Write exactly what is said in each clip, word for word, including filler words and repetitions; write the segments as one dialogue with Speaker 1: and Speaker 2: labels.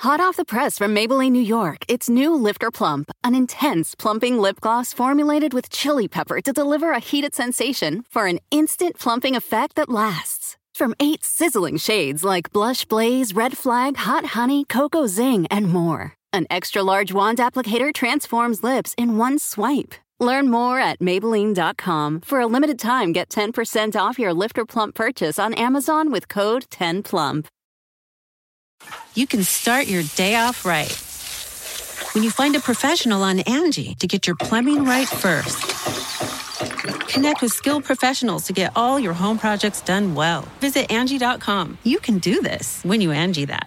Speaker 1: Hot off the press from Maybelline, New York, it's new Lifter Plump, an intense plumping lip gloss formulated with chili pepper to deliver a heated sensation for an instant plumping effect that lasts. From eight sizzling shades like Blush Blaze, Red Flag, Hot Honey, Cocoa Zing, and more. An extra-large wand applicator transforms lips in one swipe. Learn more at Maybelline dot com. For a limited time, get ten percent off your Lifter Plump purchase on Amazon with code ten plump.
Speaker 2: You can start your day off right when you find a professional on Angie to get your plumbing right first. Connect with skilled professionals to get all your home projects done well. Visit Angie dot com. You can do this when you Angie that.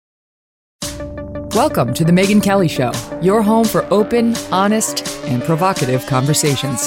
Speaker 3: Welcome to The Megyn Kelly Show, your home for open, honest, and provocative conversations.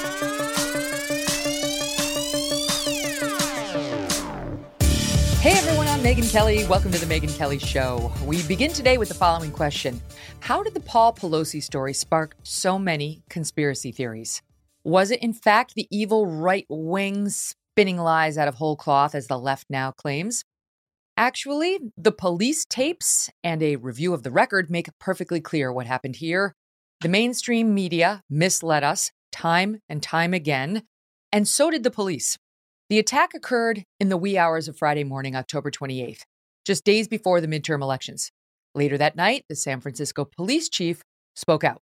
Speaker 3: Hey everyone, I'm Megyn Kelly. Welcome to The Megyn Kelly Show. We begin today with the following question. How did the Paul Pelosi story spark so many conspiracy theories? Was it in fact the evil right wing spinning lies out of whole cloth, as the left now claims? Actually, the police tapes and a review of the record make perfectly clear what happened here. The mainstream media misled us time and time again, and so did the police. The attack occurred in the wee hours of Friday morning, October twenty-eighth, just days before the midterm elections. Later that night, the San Francisco police chief spoke out.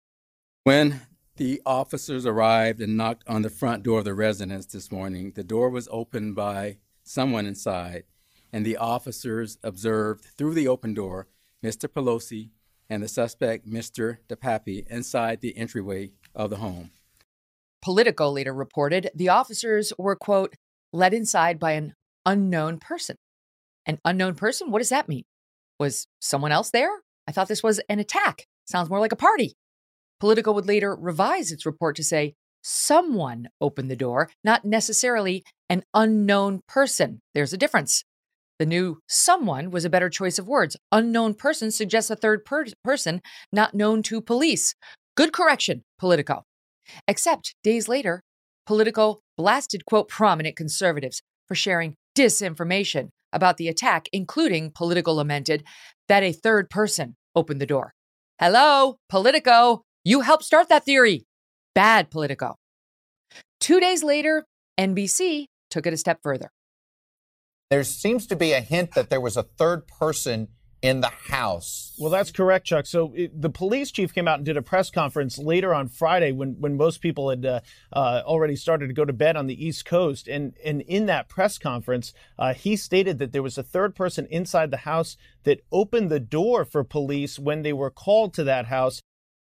Speaker 4: When the officers arrived and knocked on the front door of the residence this morning, the door was opened by someone inside, and the officers observed through the open door Mister Pelosi and the suspect, Mister DePappy, inside the entryway of the home.
Speaker 3: Politico later reported the officers were, quote, led inside by an unknown person. An unknown person? What does that mean? Was someone else there? I thought this was an attack. Sounds more like a party. Politico would later revise its report to say someone opened the door, not necessarily an unknown person. There's a difference. The new someone was a better choice of words. Unknown person suggests a third per- person not known to police. Good correction, Politico. Except days later, Politico blasted, quote, prominent conservatives for sharing disinformation about the attack, including Politico lamented that a third person opened the door. Hello, Politico, you helped start that theory. Bad, Politico. Two days later, N B C took it a step further.
Speaker 5: There seems to be a hint that there was a third person in the house.
Speaker 6: Well, that's correct, Chuck. So it, the police chief came out and did a press conference later on Friday when, when most people had uh, uh, already started to go to bed on the East Coast. And, and in that press conference, uh, he stated that there was a third person inside the house that opened the door for police when they were called to that house.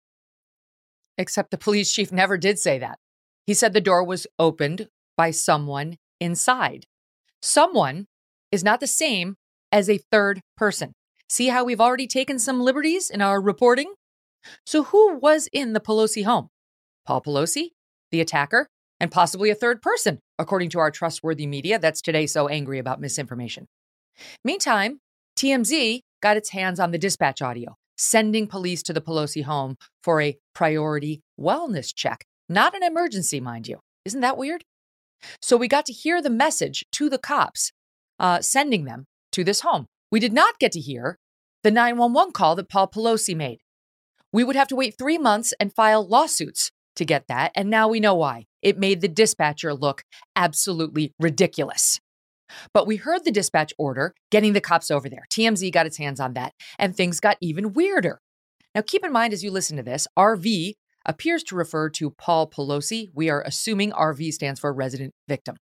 Speaker 3: Except the police chief never did say that. He said the door was opened by someone inside. Someone is not the same as a third person. See how we've already taken some liberties in our reporting? So who was in the Pelosi home? Paul Pelosi, the attacker, and possibly a third person, according to our trustworthy media that's today so angry about misinformation. Meantime, T M Z got its hands on the dispatch audio, sending police to the Pelosi home for a priority wellness check. Not an emergency, mind you. Isn't that weird? So we got to hear the message to the cops, uh, sending them to this home. We did not get to hear the nine one one call that Paul Pelosi made. We would have to wait three months and file lawsuits to get that, and now we know why. It made the dispatcher look absolutely ridiculous. But we heard the dispatch order getting the cops over there. T M Z got its hands on that, and things got even weirder. Now, keep in mind as you listen to this, R V appears to refer to Paul Pelosi. We are assuming R V stands for resident victim.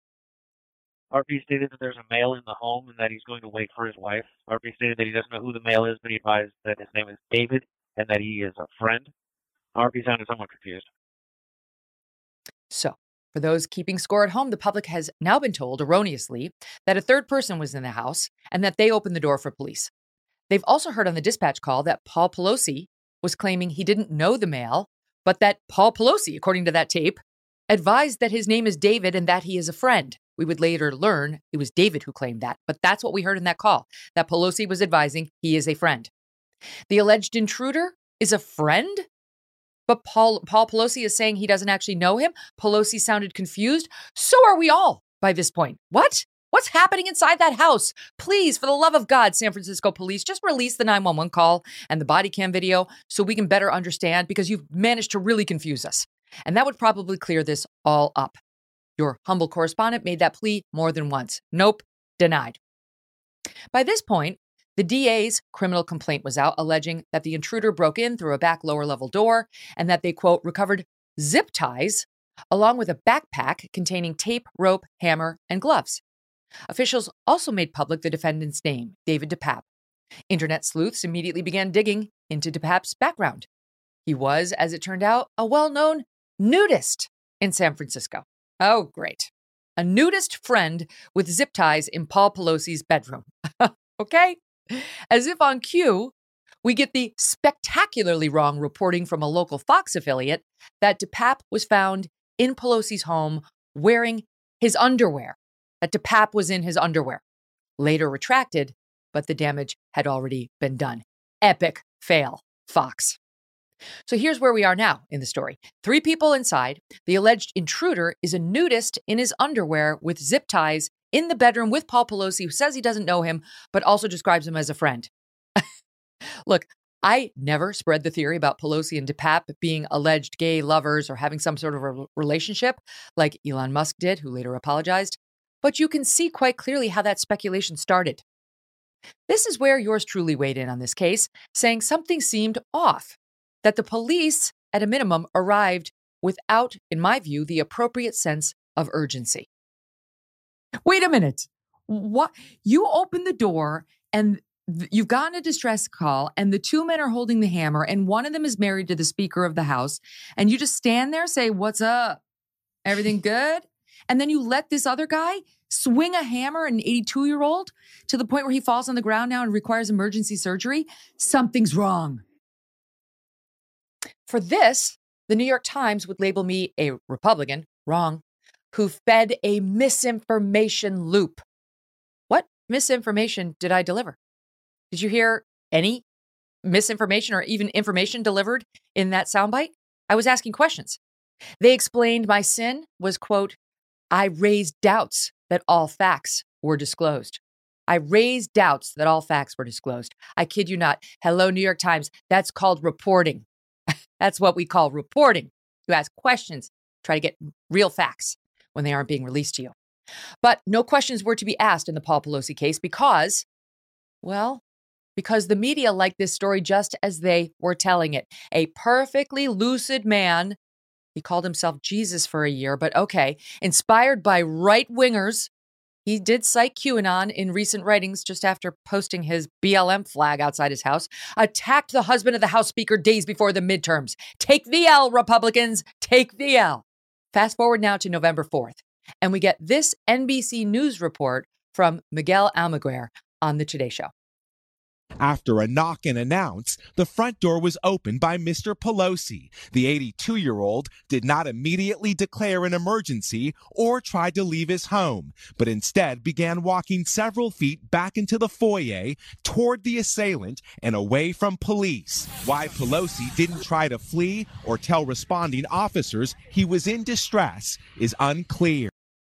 Speaker 7: R V stated that there's a male in the home and that he's going to wait for his wife. R V stated that he doesn't know who the male is, but he advised that his name is David and that he is a friend. R V sounded somewhat confused.
Speaker 3: So, for those keeping score at home, the public has now been told erroneously that a third person was in the house and that they opened the door for police. They've also heard on the dispatch call that Paul Pelosi was claiming he didn't know the male, but that Paul Pelosi, according to that tape, advised that his name is David and that he is a friend. We would later learn it was David who claimed that, but that's what we heard in that call, that Pelosi was advising he is a friend. The alleged intruder is a friend, but Paul, Paul Pelosi is saying he doesn't actually know him. Pelosi sounded confused. So are we all by this point. What? What's happening inside that house? Please, for the love of God, San Francisco police, just release the nine one one call and the body cam video so we can better understand, because you've managed to really confuse us. And that would probably clear this all up. Your humble correspondent made that plea more than once. Nope, denied. By this point, the D A's criminal complaint was out, alleging that the intruder broke in through a back lower level door and that they, quote, recovered zip ties along with a backpack containing tape, rope, hammer, and gloves. Officials also made public the defendant's name, David DePape. Internet sleuths immediately began digging into DePape's background. He was, as it turned out, a well-known nudist in San Francisco. Oh, great. A nudist friend with zip ties in Paul Pelosi's bedroom. Okay? As if on cue, we get the spectacularly wrong reporting from a local Fox affiliate that DePape was found in Pelosi's home wearing his underwear. That DePape was in his underwear. Later retracted, but the damage had already been done. Epic fail, Fox. So here's where we are now in the story. Three people inside. The alleged intruder is a nudist in his underwear with zip ties in the bedroom with Paul Pelosi, who says he doesn't know him, but also describes him as a friend. Look, I never spread the theory about Pelosi and DePape being alleged gay lovers or having some sort of a relationship like Elon Musk did, who later apologized. But you can see quite clearly how that speculation started. This is where yours truly weighed in on this case, saying something seemed off, that the police, at a minimum, arrived without, in my view, the appropriate sense of urgency. Wait a minute. What? You open the door and th- you've gotten a distress call and the two men are holding the hammer and one of them is married to the Speaker of the House, and you just stand there, say, "What's up? Everything good?" And then you let this other guy swing a hammer, an eighty-two-year-old, to the point where he falls on the ground now and requires emergency surgery? Something's wrong. For this, the New York Times would label me a Republican, wrong, who fed a misinformation loop. What misinformation did I deliver? Did you hear any misinformation or even information delivered in that soundbite? I was asking questions. They explained my sin was, quote, I raised doubts that all facts were disclosed. I raised doubts that all facts were disclosed. I kid you not. Hello, New York Times. That's called reporting. That's what we call reporting. You ask questions, try to get real facts when they aren't being released to you. But no questions were to be asked in the Paul Pelosi case because, well, because the media liked this story just as they were telling it. A perfectly lucid man, he called himself Jesus for a year, but okay, inspired by right-wingers. He did cite QAnon in recent writings just after posting his B L M flag outside his house, attacked the husband of the House Speaker days before the midterms. Take the L, Republicans, take the L. Fast forward now to November fourth, and we get this N B C News report from Miguel Almaguer on The Today Show.
Speaker 8: After a knock and announce, the front door was opened by Mister Pelosi. The eighty-two-year-old did not immediately declare an emergency or try to leave his home, but instead began walking several feet back into the foyer toward the assailant and away from police. Why Pelosi didn't try to flee or tell responding officers he was in distress is unclear.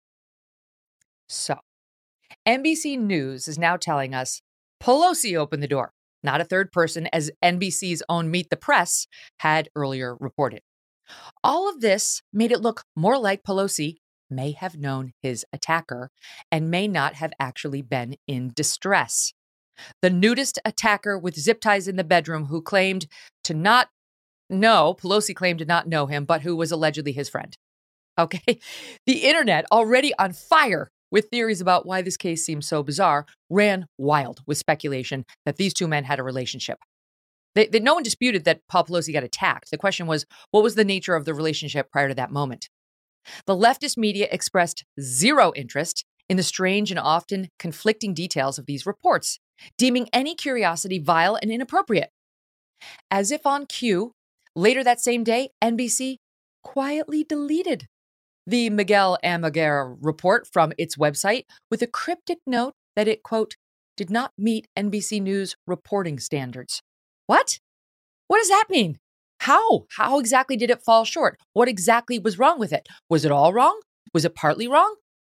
Speaker 3: So, N B C News is now telling us Pelosi opened the door, not a third person, as N B C's own Meet the Press had earlier reported. All of this made it look more like Pelosi may have known his attacker and may not have actually been in distress. The nudist attacker with zip ties in the bedroom who claimed to not know, Pelosi claimed to not know him, but who was allegedly his friend. Okay, the internet, already on fire with theories about why this case seems so bizarre, ran wild with speculation that these two men had a relationship. They, they, no one disputed that Paul Pelosi got attacked. The question was, what was the nature of the relationship prior to that moment? The leftist media expressed zero interest in the strange and often conflicting details of these reports, deeming any curiosity vile and inappropriate. As if on cue, later that same day, N B C quietly deleted the Miguel Almaguer report from its website with a cryptic note that it, quote, did not meet N B C News reporting standards. What? What does that mean? How? How exactly did it fall short? What exactly was wrong with it? Was it all wrong? Was it partly wrong?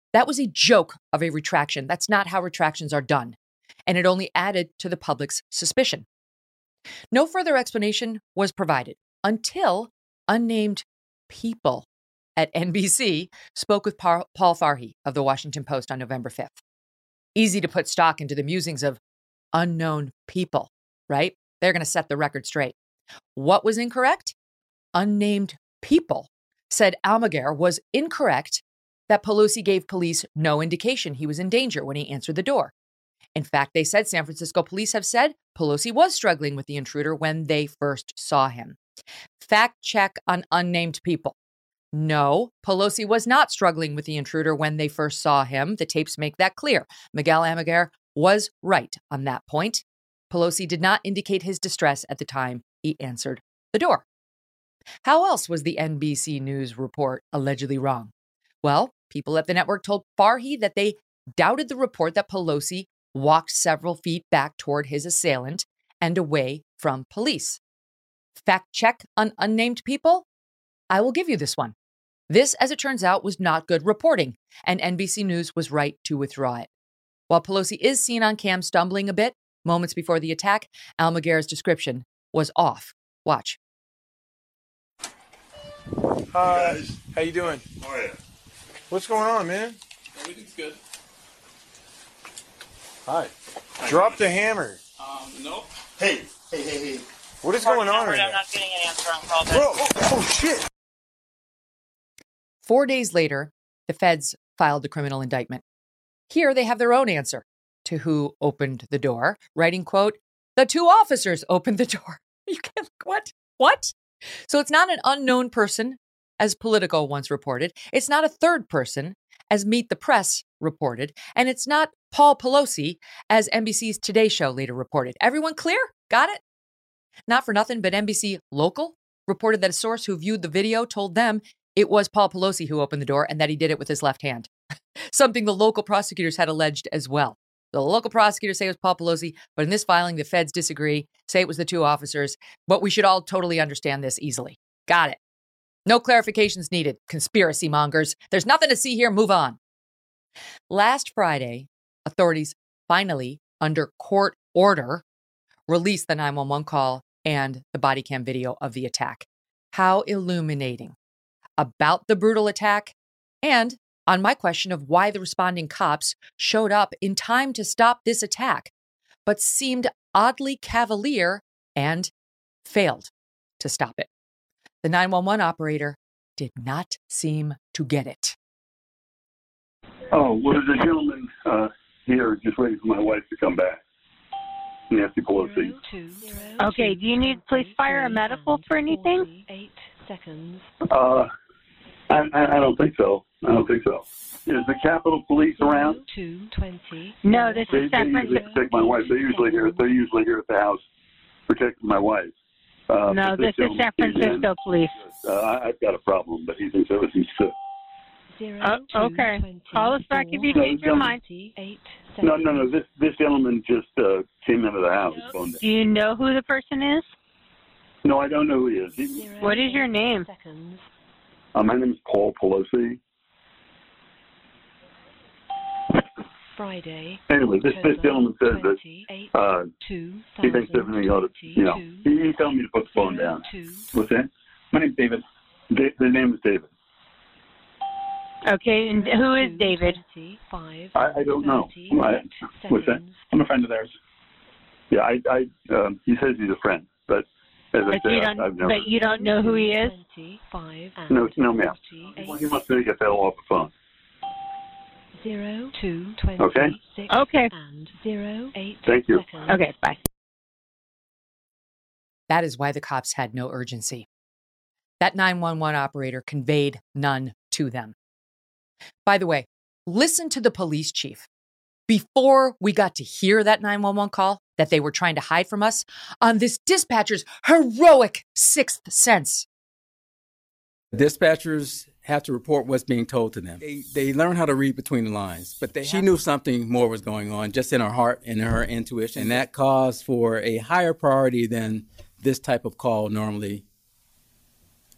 Speaker 3: That was a joke of a retraction. That's not how retractions are done. And it only added to the public's suspicion. No further explanation was provided until unnamed people at N B C spoke with Paul Farhi of the Washington Post on November fifth. Easy to put stock into the musings of unknown people, right? They're going to set the record straight. What was incorrect? Unnamed people said Almaguer was incorrect that Pelosi gave police no indication he was in danger when he answered the door. In fact, they said San Francisco police have said Pelosi was struggling with the intruder when they first saw him. Fact check on unnamed people. No, Pelosi was not struggling with the intruder when they first saw him. The tapes make that clear. Miguel Almaguer was right on that point. Pelosi did not indicate his distress at the time he answered the door. How else was the N B C News report allegedly wrong? Well, people at the network told Farhi that they doubted the report that Pelosi walked several feet back toward his assailant and away from police. Fact check on unnamed people? I will give you this one. This, as it turns out, was not good reporting, and N B C News was right to withdraw it. While Pelosi is seen on cam stumbling a bit moments before the attack, Almaguer's description was off. Watch.
Speaker 9: Hi, guys. How you doing?
Speaker 10: How are you?
Speaker 9: What's going on, man?
Speaker 10: Everything's good.
Speaker 9: Hi.
Speaker 10: Hi
Speaker 9: Drop
Speaker 10: guys.
Speaker 9: the hammer.
Speaker 10: Um, nope. Hey, hey, hey, hey.
Speaker 9: What is going on right now?
Speaker 11: I'm not getting an answer on call.
Speaker 9: Bro, oh, oh shit.
Speaker 3: Four days later, the feds filed the criminal indictment. Here they have their own answer to who opened the door, writing, quote, the two officers opened the door. You can't, what? What? So it's not an unknown person, as Politico once reported. It's not a third person, as Meet the Press reported. And it's not Paul Pelosi, as N B C's Today Show later reported. Everyone clear? Got it? Not for nothing, but N B C Local reported that a source who viewed the video told them it was Paul Pelosi who opened the door and that he did it with his left hand. Something the local prosecutors had alleged as well. The local prosecutors say it was Paul Pelosi, but in this filing, the feds disagree, say it was the two officers. But we should all totally understand this easily. Got it. No clarifications needed. Conspiracy mongers. There's nothing to see here. Move on. Last Friday, authorities finally, under court order, released the nine one one call and the body cam video of the attack. How illuminating. About the brutal attack and on my question of why the responding cops showed up in time to stop this attack, but seemed oddly cavalier and failed to stop it. The nine one one operator did not seem to get it.
Speaker 10: Oh, well, there's a gentleman uh, here just waiting for my wife to come back. Nancy Pelosi.
Speaker 11: Okay, do you need police, fire, or medical for anything?
Speaker 12: Eight seconds.
Speaker 10: Uh, I, I, I don't think so. I don't think so. Is the Capitol Police around?
Speaker 12: Two twenty.
Speaker 11: No, this
Speaker 10: They,
Speaker 11: is
Speaker 10: they
Speaker 11: San
Speaker 10: usually
Speaker 11: Francisco.
Speaker 10: protect my wife. They're usually here. They're usually here at the house protecting my wife. Uh,
Speaker 11: No,
Speaker 10: but
Speaker 11: this is
Speaker 10: gentleman
Speaker 11: San
Speaker 10: came in.
Speaker 11: Francisco police.
Speaker 10: Uh, I, I've got a problem, but he thinks everything's good.
Speaker 12: Zero,
Speaker 11: Oh,
Speaker 12: two,
Speaker 11: okay.
Speaker 12: twenty,
Speaker 11: Call us back if you
Speaker 10: No,
Speaker 11: change your mind.
Speaker 12: Eight
Speaker 10: No,
Speaker 12: seconds.
Speaker 10: no, no. This this gentleman just uh, came into the house. Phoned
Speaker 11: Do you know who the person is?
Speaker 10: in. No, I don't know who he is. He,
Speaker 12: Zero,
Speaker 11: What is your name?
Speaker 12: Seconds.
Speaker 10: uh, my name is Paul Pelosi.
Speaker 12: Friday.
Speaker 10: Anyway, this this gentleman says that
Speaker 12: twenty-eight,
Speaker 10: uh,
Speaker 12: two
Speaker 10: he thinks everything ought to, you know, he, he told me to put the phone down.
Speaker 12: Two.
Speaker 10: What's that? My name's David. Da- the name is David.
Speaker 11: Okay, and who is David?
Speaker 12: Five.
Speaker 10: I, I don't know. I, what's that? I'm a friend of theirs. Yeah, I, I um, he says he's a friend, but as I
Speaker 11: But you
Speaker 10: said,
Speaker 11: don't,
Speaker 10: I've never.
Speaker 11: but you don't know who he is?
Speaker 12: Five.
Speaker 10: No, no, ma'am. Well, he must have get that off the phone.
Speaker 12: Zero, two, twenty,
Speaker 10: Okay.
Speaker 12: six,
Speaker 11: Okay.
Speaker 12: and zero, eight
Speaker 10: Thank you.
Speaker 12: seconds.
Speaker 11: Okay, bye.
Speaker 3: That is why the cops had no urgency. That nine one one operator conveyed none to them. By the way, listen to the police chief. Before we got to hear that nine one one call that they were trying to hide from us, on this dispatcher's heroic sixth sense.
Speaker 4: Dispatchers have to report what's being told to them. They, they learn how to read between the lines, but they she knew something more was going on just in her heart and in her intuition. And that caused for a higher priority than this type of call normally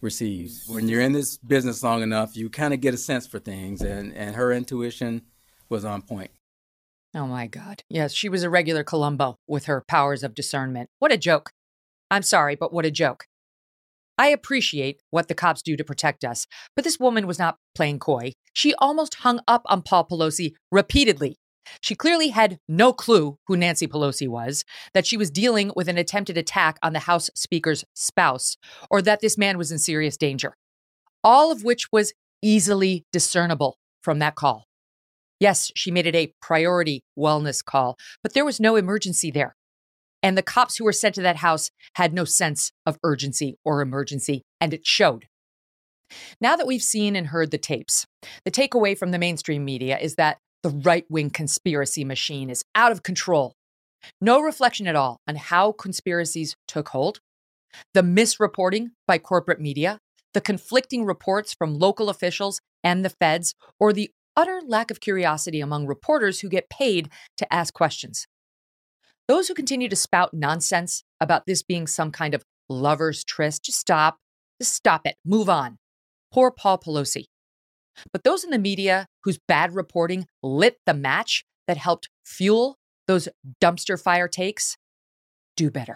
Speaker 4: receives. When you're in this business long enough, you kind of get a sense for things, and, and her intuition was on point.
Speaker 3: Oh, my God. Yes, she was a regular Columbo with her powers of discernment. What a joke. I'm sorry, but what a joke. I appreciate what the cops do to protect us, but this woman was not playing coy. She almost hung up on Paul Pelosi repeatedly. She clearly had no clue who Nancy Pelosi was, that she was dealing with an attempted attack on the House Speaker's spouse, or that this man was in serious danger. All of which was easily discernible from that call. Yes, she made it a priority wellness call, but there was no emergency there. And the cops who were sent to that house had no sense of urgency or emergency, and it showed. Now that we've seen and heard the tapes, the takeaway from the mainstream media is that the right-wing conspiracy machine is out of control. No reflection at all on how conspiracies took hold, the misreporting by corporate media, the conflicting reports from local officials and the feds, or the utter lack of curiosity among reporters who get paid to ask questions. Those who continue to spout nonsense about this being some kind of lover's tryst, just stop. Just stop it. Move on. Poor Paul Pelosi. But those in the media whose bad reporting lit the match that helped fuel those dumpster fire takes, do better.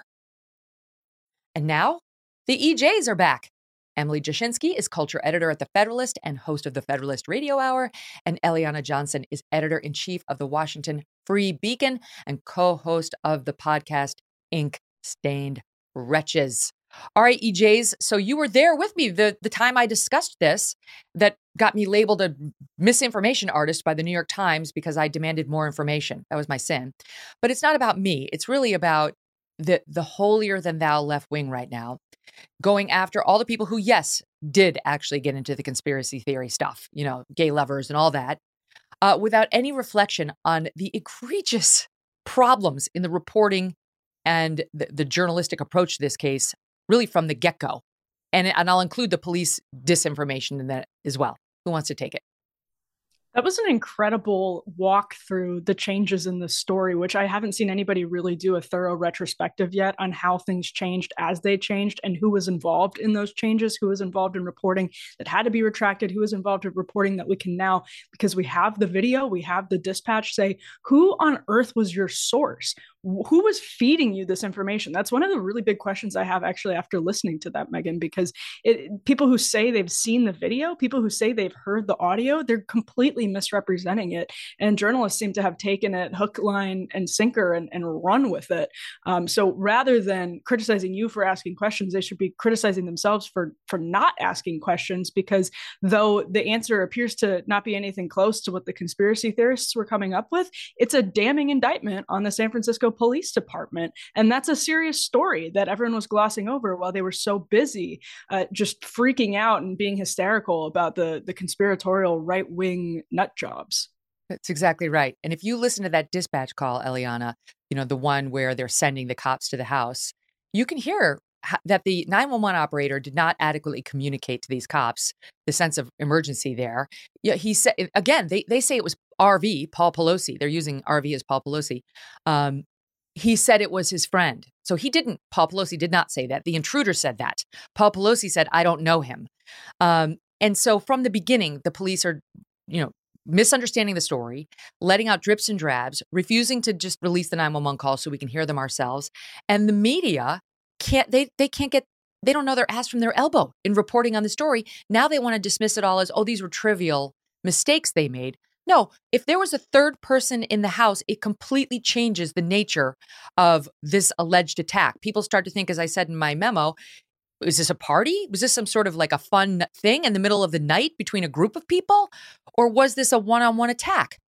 Speaker 3: And now, the E Js are back. Emily Jashinsky is culture editor at The Federalist and host of the Federalist Radio Hour, and Eliana Johnson is editor-in-chief of the Washington Free Beacon and co-host of the podcast Ink Stained Wretches. All right, E Js, so you were there with me the, the time I discussed this that got me labeled a misinformation artist by the New York Times because I demanded more information. That was my sin. But it's not about me. It's really about the, the holier-than-thou left wing right now, going after all the people who, yes, did actually get into the conspiracy theory stuff, you know, gay lovers and all that, uh, without any reflection on the egregious problems in the reporting and the, the journalistic approach to this case, really from the get-go. And, and I'll include the police disinformation in that as well. Who wants to take it?
Speaker 13: That was an incredible walk through the changes in the story, which I haven't seen anybody really do a thorough retrospective yet on how things changed as they changed and who was involved in those changes, who was involved in reporting that had to be retracted, who was involved in reporting that we can now, because we have the video, we have the dispatch, say, who on earth was your source? Who was feeding you this information? That's one of the really big questions I have actually after listening to that, Megan, because it, people who say they've seen the video, people who say they've heard the audio, they're completely misrepresenting it. And journalists seem to have taken it hook, line, and sinker and, and run with it. Um, so rather than criticizing you for asking questions, they should be criticizing themselves for, for not asking questions, because though the answer appears to not be anything close to what the conspiracy theorists were coming up with, it's a damning indictment on the San Francisco Police Department. And that's a serious story that everyone was glossing over while they were so busy uh, just freaking out and being hysterical about the, the conspiratorial right-wing nut jobs.
Speaker 3: That's exactly right. And if you listen to that dispatch call, Eliana, you know, the one where they're sending the cops to the house, you can hear that the nine one one operator did not adequately communicate to these cops the sense of emergency there. Yeah, he said, again, they, they say it was R V, Paul Pelosi. They're using R V as Paul Pelosi. Um, he said it was his friend. So he didn't, Paul Pelosi did not say that. The intruder said that. Paul Pelosi said, I don't know him. Um, and so from the beginning, the police are, you know, misunderstanding the story, letting out drips and drabs, refusing to just release the nine one one calls so we can hear them ourselves. And the media can't, they, they can't get, they don't know their ass from their elbow in reporting on the story. Now they want to dismiss it all as, oh, these were trivial mistakes they made. No, if there was a third person in the house, it completely changes the nature of this alleged attack. People start to think, as I said in my memo, is this a party? Was this some sort of like a fun thing in the middle of the night between a group of people? Or was this a one-on-one attack?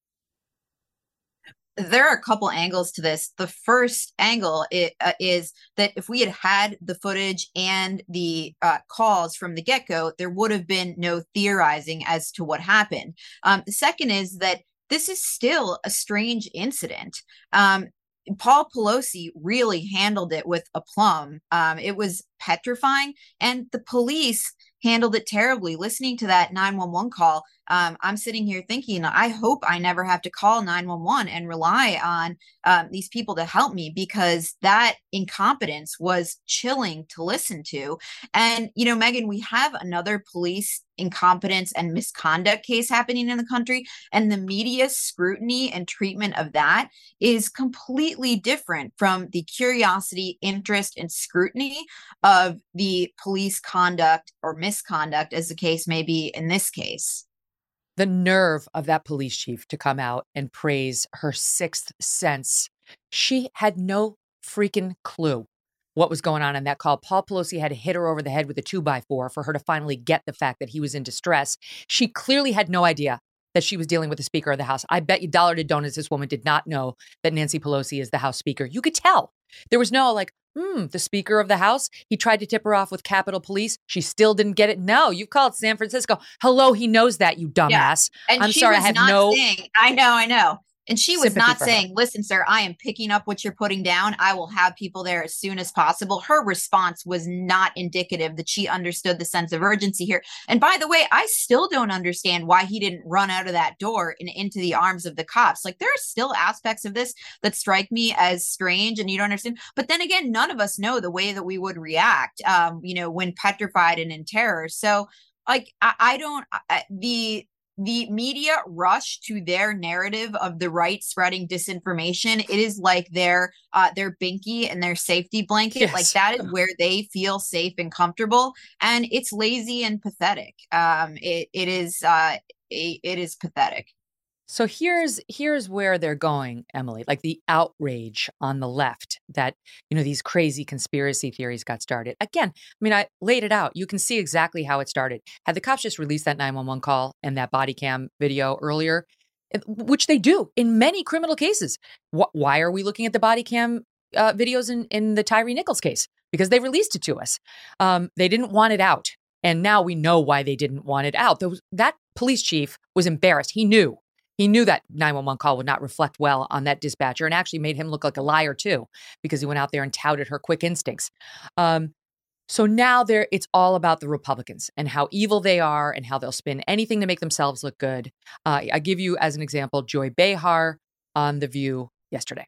Speaker 14: There are a couple angles to this. The first angle is, uh, is that if we had had the footage and the uh, calls from the get-go, there would have been no theorizing as to what happened. Um, the second is that this is still a strange incident. Um, Paul Pelosi really handled it with aplomb. Um, it was petrifying. And the police handled it terribly. Listening to that nine one one call, um, I'm sitting here thinking, I hope I never have to call nine one one and rely on um, these people to help me, because that incompetence was chilling to listen to. And, you know, Megyn, we have another police incompetence and misconduct case happening in the country, and the media scrutiny and treatment of that is completely different from the curiosity, interest, and scrutiny of the police conduct or misconduct, as the case may be in this case.
Speaker 3: The nerve of that police chief to come out and praise her sixth sense. She had no freaking clue what was going on in that call. Paul Pelosi had to hit her over the head with a two by four for her to finally get the fact that he was in distress. She clearly had no idea that she was dealing with the Speaker of the House. I bet you dollar to donuts this woman did not know that Nancy Pelosi is the House Speaker. You could tell. There was no like, hmm, the Speaker of the House. He tried to tip her off with Capitol Police. She still didn't get it. No, you called San Francisco. Hello, he knows that, you dumbass.
Speaker 14: Yeah. And
Speaker 3: I'm
Speaker 14: she
Speaker 3: sorry,
Speaker 14: was
Speaker 3: I have
Speaker 14: not
Speaker 3: no
Speaker 14: saying, I know, I know. And she was
Speaker 3: sympathy
Speaker 14: not
Speaker 3: for
Speaker 14: saying,
Speaker 3: her.
Speaker 14: listen, sir, I am picking up what you're putting down. I will have people there as soon as possible. Her response was not indicative that she understood the sense of urgency here. And by the way, I still don't understand why he didn't run out of that door and into the arms of the cops. Like, there are still aspects of this that strike me as strange and you don't understand. But then again, none of us know the way that we would react, um, you know, when petrified and in terror. So like, I, I don't, I, the, The media rush to their narrative of the right spreading disinformation. It is like their uh, their binky and their safety blanket.
Speaker 3: Yes.
Speaker 14: Like, that is where they feel safe and comfortable. And it's lazy and pathetic. Um, it it is uh, it, it is pathetic.
Speaker 3: So here's here's where they're going, Emily, like the outrage on the left that, you know, these crazy conspiracy theories got started. Again, I mean, I laid it out. You can see exactly how it started. Had the cops just released that nine one one call and that body cam video earlier, which they do in many criminal cases. Wh- why are we looking at the body cam uh, videos in, in the Tyree Nichols case? Because they released it to us. Um, they didn't want it out. And now we know why they didn't want it out. Those, that police chief was embarrassed. He knew. He knew that nine one one call would not reflect well on that dispatcher, and actually made him look like a liar too, because he went out there and touted her quick instincts. Um, so now there, it's all about the Republicans and how evil they are and how they'll spin anything to make themselves look good. Uh, I give you as an example, Joy Behar on The View yesterday.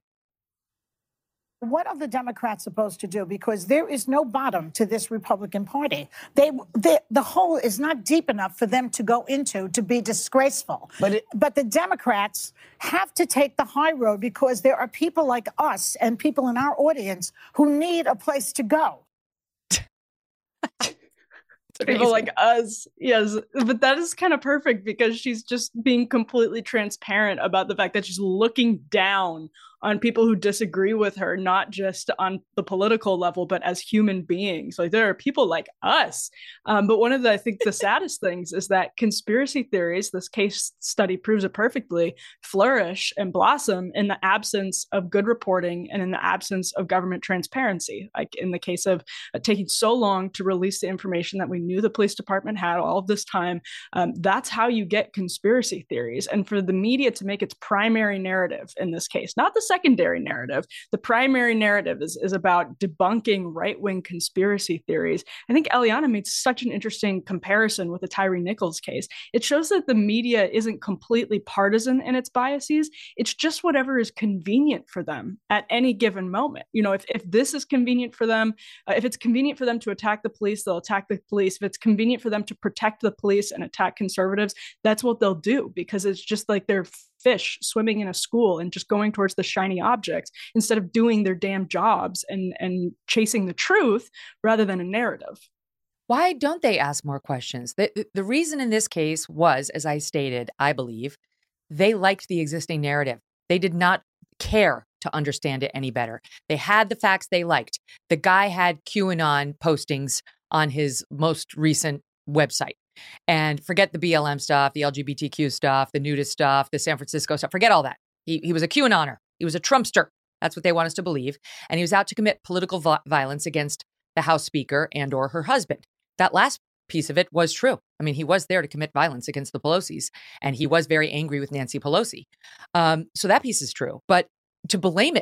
Speaker 15: What are the Democrats supposed to do? Because there is no bottom to this Republican Party. They, they, the hole is not deep enough for them to go into to be disgraceful. But, it, but the Democrats have to take the high road, because there are people like us and people in our audience who need a place to go.
Speaker 13: People like us, yes. But that is kind of perfect, because she's just being completely transparent about the fact that she's looking down on people who disagree with her, not just on the political level, but as human beings. Like, there are people like us. Um, but one of the, I think, the saddest things is that conspiracy theories, this case study proves it perfectly, flourish and blossom in the absence of good reporting and in the absence of government transparency. Like in the case of uh, taking so long to release the information that we knew the police department had all of this time. Um, that's how you get conspiracy theories. And for the media to make its primary narrative in this case, not the secondary narrative, the primary narrative is, is about debunking right-wing conspiracy theories. I think Eliana made such an interesting comparison with the Tyree Nichols case. It shows that the media isn't completely partisan in its biases. It's just whatever is convenient for them at any given moment. You know, if, if this is convenient for them, uh, if it's convenient for them to attack the police, they'll attack the police. If it's convenient for them to protect the police and attack conservatives, that's what they'll do, because it's just like they're fish swimming in a school and just going towards the shiny objects instead of doing their damn jobs and, and chasing the truth rather than a narrative.
Speaker 3: Why don't they ask more questions? The, the reason in this case was, as I stated, I believe, they liked the existing narrative. They did not care to understand it any better. They had the facts they liked. The guy had QAnon postings on his most recent website. And forget the B L M stuff, the L G B T Q stuff, the nudist stuff, the San Francisco stuff. Forget all that. He, he was a QAnoner. He was a Trumpster. That's what they want us to believe. And he was out to commit political vi- violence against the House Speaker and or her husband. That last piece of it was true. I mean, he was there to commit violence against the Pelosi's, and he was very angry with Nancy Pelosi. Um, so that piece is true. But to blame it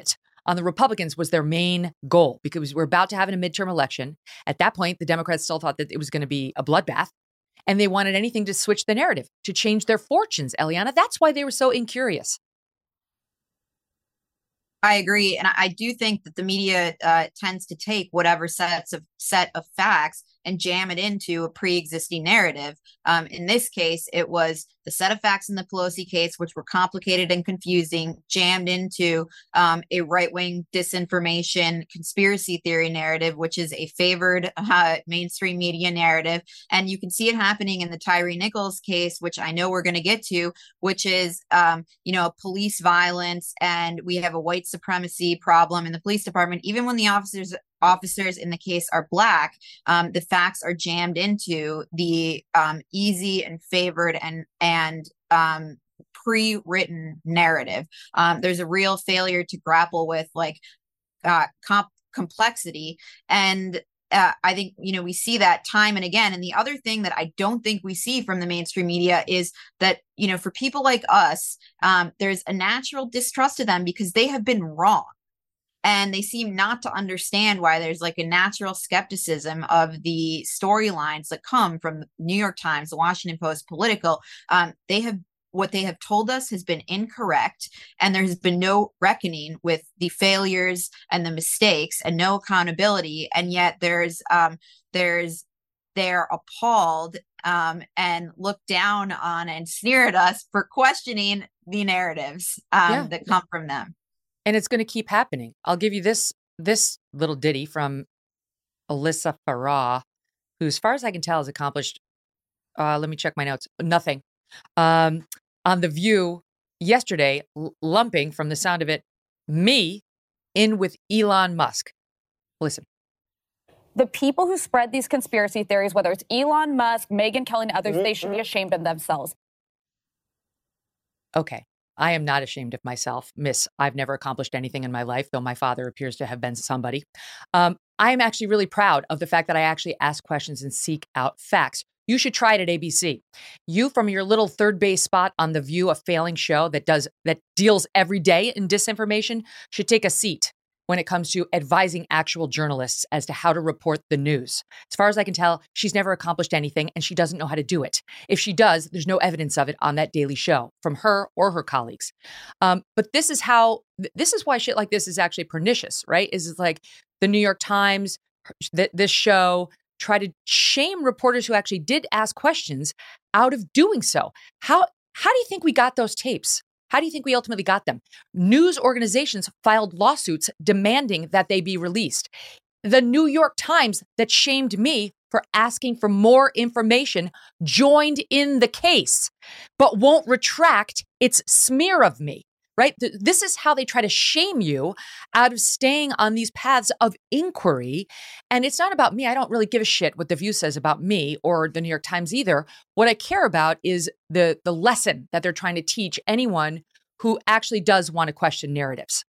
Speaker 3: on the Republicans was their main goal because we're about to have a midterm election. At that point, the Democrats still thought that it was going to be a bloodbath, and they wanted anything to switch the narrative, to change their fortunes, Eliana. That's why they were so incurious.
Speaker 14: I agree. And I do think that the media uh, tends to take whatever sets of set of facts and jam it into a pre-existing narrative. Um, in this case, it was the set of facts in the Pelosi case, which were complicated and confusing, jammed into um, a right-wing disinformation conspiracy theory narrative, which is a favored uh, mainstream media narrative. And you can see it happening in the Tyre Nichols case, which I know we're going to get to, which is, um, you know, police violence, and we have a white supremacy problem in the police department. Even when the officers officers in the case are Black, um, the facts are jammed into the um, easy and favored and and um, pre-written narrative. Um, there's a real failure to grapple with like uh, comp- complexity. And uh, I think, you know, we see that time and again. And the other thing that I don't think we see from the mainstream media is that, you know, for people like us, um, there's a natural distrust of them because they have been wrong. And they seem not to understand why there's like a natural skepticism of the storylines that come from the New York Times, the Washington Post, Politico. Um, they have what they have told us has been incorrect, and there has been no reckoning with the failures and the mistakes and no accountability. And yet there's um, there's they're appalled um, and look down on and sneer at us for questioning the narratives um,
Speaker 3: Yeah.
Speaker 14: that come from them.
Speaker 3: And it's going to keep happening. I'll give you this this little ditty from Alyssa Farah, who, as far as I can tell, has accomplished, uh, let me check my notes, nothing. Um, on The View yesterday, l- lumping, from the sound of it, me in with Elon Musk. Listen.
Speaker 16: The people who spread these conspiracy theories, whether it's Elon Musk, Megyn Kelly, and others, they should be ashamed of themselves.
Speaker 3: Okay. I am not ashamed of myself, Miss. I've never accomplished anything in my life, though my father appears to have been somebody. Um, I am actually really proud of the fact that I actually ask questions and seek out facts. You should try it at A B C. You, from your little third base spot on The View, a failing show that does that deals every day in disinformation, should take a seat when it comes to advising actual journalists as to how to report the news. As far as I can tell, she's never accomplished anything, and she doesn't know how to do it. If she does, there's no evidence of it on that daily show from her or her colleagues. Um, but this is how, this is why shit like this is actually pernicious, right? Is it's like the New York Times, th- this show, try to shame reporters who actually did ask questions out of doing so. How how do you think we got those tapes? How do you think we ultimately got them? News organizations filed lawsuits demanding that they be released. The New York Times, that shamed me for asking for more information, joined in the case, but won't retract its smear of me, right? Th- This is how they try to shame you out of staying on these paths of inquiry. And it's not about me. I don't really give a shit what The View says about me or the New York Times either. What I care about is the, the lesson that they're trying to teach anyone who actually does want to question narratives.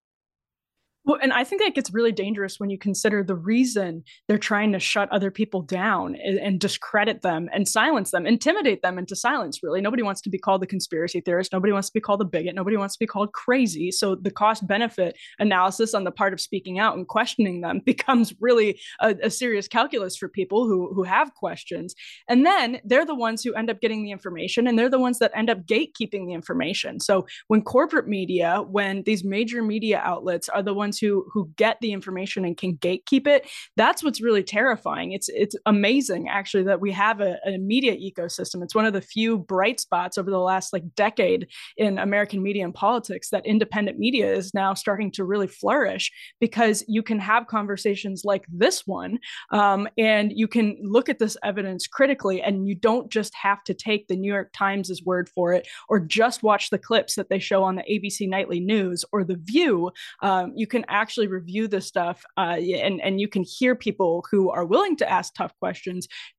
Speaker 13: Well, and I think that gets really dangerous when you consider the reason they're trying to shut other people down and, and discredit them and silence them, intimidate them into silence, really. Nobody wants to be called a conspiracy theorist. Nobody wants to be called a bigot. Nobody wants to be called crazy. So the cost-benefit analysis on the part of speaking out and questioning them becomes really a, a serious calculus for people who, who have questions. And then they're the ones who end up getting the information, and they're the ones that end up gatekeeping the information. So when corporate media, when these major media outlets are the ones who who get the information and can gatekeep it, that's what's really terrifying. It's it's amazing, actually, that we have a, a media ecosystem. It's one of the few bright spots over the last like decade in American media and politics that independent media is now starting to really flourish, because you can have conversations like this one, um, and you can look at this evidence critically, and you don't just have to take the New York Times' word for it, or just watch the clips that they show on the A B C Nightly News or The View. Um, you can actually review this stuff, uh, and, and you can hear people who are willing to ask tough questions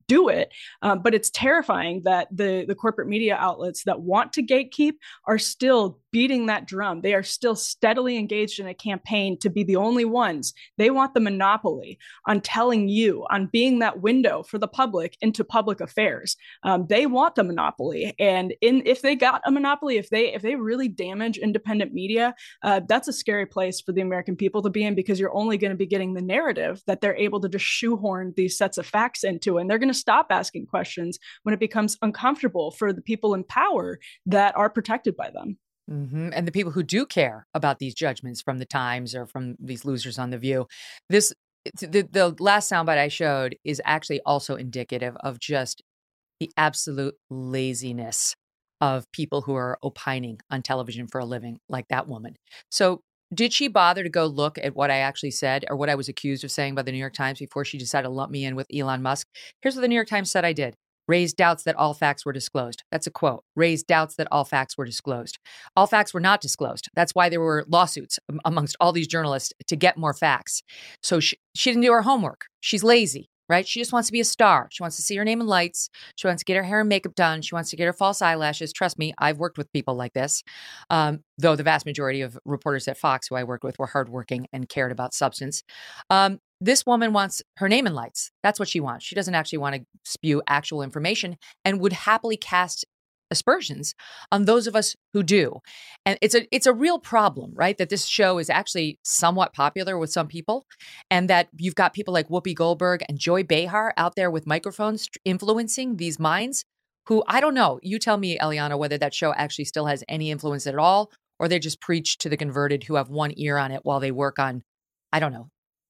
Speaker 13: do it. Um, but it's terrifying that the, the corporate media outlets that want to gatekeep are still beating that drum. They are still steadily engaged in a campaign to be the only ones. They want the monopoly on telling you, on being that window for the public into public affairs. Um, they want the monopoly. And in if they got a monopoly, if they if they really damage independent media, uh, that's a scary place for the American people to be in, because you're only going to be getting the narrative that they're able to just shoehorn these sets of facts into. And they're going to stop asking questions when it becomes uncomfortable for the people in power that are protected by them.
Speaker 3: Mm-hmm. And the people who do care about these judgments from the Times or from these losers on The View. This the, the last soundbite I showed is actually also indicative of just the absolute laziness of people who are opining on television for a living, like that woman. So did she bother to go look at what I actually said, or what I was accused of saying by the New York Times, before she decided to lump me in with Elon Musk? Here's what the New York Times said I did. Raised doubts that all facts were disclosed. That's a quote. Raised doubts that all facts were disclosed. All facts were not disclosed. That's why there were lawsuits amongst all these journalists to get more facts. So she, she didn't do her homework. She's lazy, right? She just wants to be a star. She wants to see her name in lights. She wants to get her hair and makeup done. She wants to get her false eyelashes. Trust me, I've worked with people like this. Um, though the vast majority of reporters at Fox who I worked with were hardworking and cared about substance. Um, This woman wants her name in lights. That's what she wants. She doesn't actually want to spew actual information, and would happily cast aspersions on those of us who do. And it's a it's a real problem, right? That this show is actually somewhat popular with some people, and that you've got people like Whoopi Goldberg and Joy Behar out there with microphones influencing these minds who, I don't know. You tell me, Eliana, whether that show actually still has any influence at all, or they just preach to the converted who have one ear on it while they work on, I don't know,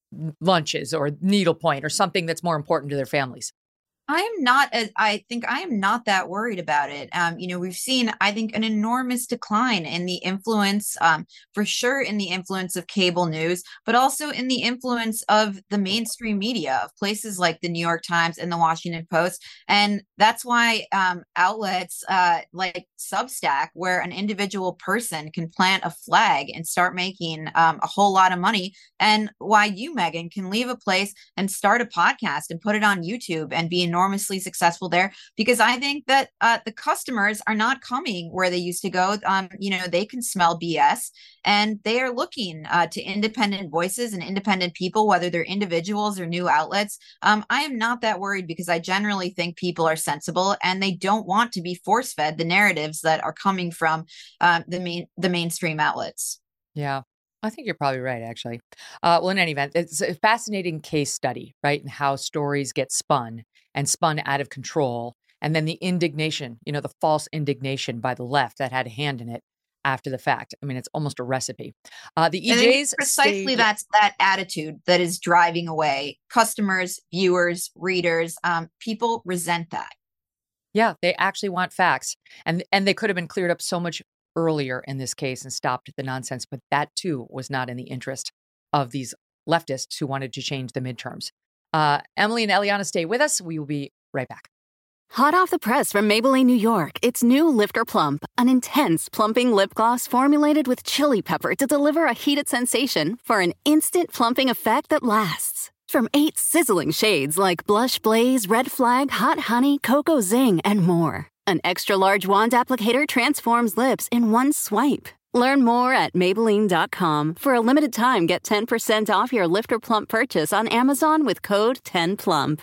Speaker 3: lunches or needlepoint or something that's more important to their families.
Speaker 14: I am not, as I think I am not that worried about it. Um, you know, we've seen, I think, an enormous decline in the influence, um, for sure in the influence of cable news, but also in the influence of the mainstream media, of places like the New York Times and the Washington Post. And that's why um, outlets uh, like Substack, where an individual person can plant a flag and start making um, a whole lot of money, and why you, Megan, can leave a place and start a podcast and put it on YouTube and be enormous enormously successful there, because I think that uh, the customers are not coming where they used to go. Um, you know, they can smell B S, and they are looking uh, to independent voices and independent people, whether they're individuals or new outlets. Um, I am not that worried, because I generally think people are sensible and they don't want to be force fed the narratives that are coming from uh, the main the mainstream outlets.
Speaker 3: Yeah. I think you're probably right, actually. Uh, well, in any event, it's a fascinating case study, right? And how stories get spun and spun out of control. And then the indignation, you know, the false indignation by the left that had a hand in it after the fact. I mean, it's almost a recipe. Uh, the E Js
Speaker 14: precisely
Speaker 3: stayed...
Speaker 14: that's that attitude that is driving away customers, viewers, readers. Um, people resent that.
Speaker 3: Yeah, they actually want facts. And, and they could have been cleared up so much earlier in this case and stopped the nonsense, but that too was not in the interest of these leftists who wanted to change the midterms. Uh, Emily and Eliana, stay with us. We will be right back.
Speaker 1: Hot off the press from Maybelline, New York, it's new Lifter Plump, an intense plumping lip gloss formulated with chili pepper to deliver a heated sensation for an instant plumping effect that lasts. From eight sizzling shades like Blush Blaze, Red Flag, Hot Honey, Cocoa Zing, and more. An extra-large wand applicator transforms lips in one swipe. Learn more at Maybelline dot com. For a limited time, get ten percent off your Lifter Plump purchase on Amazon with code ten plump.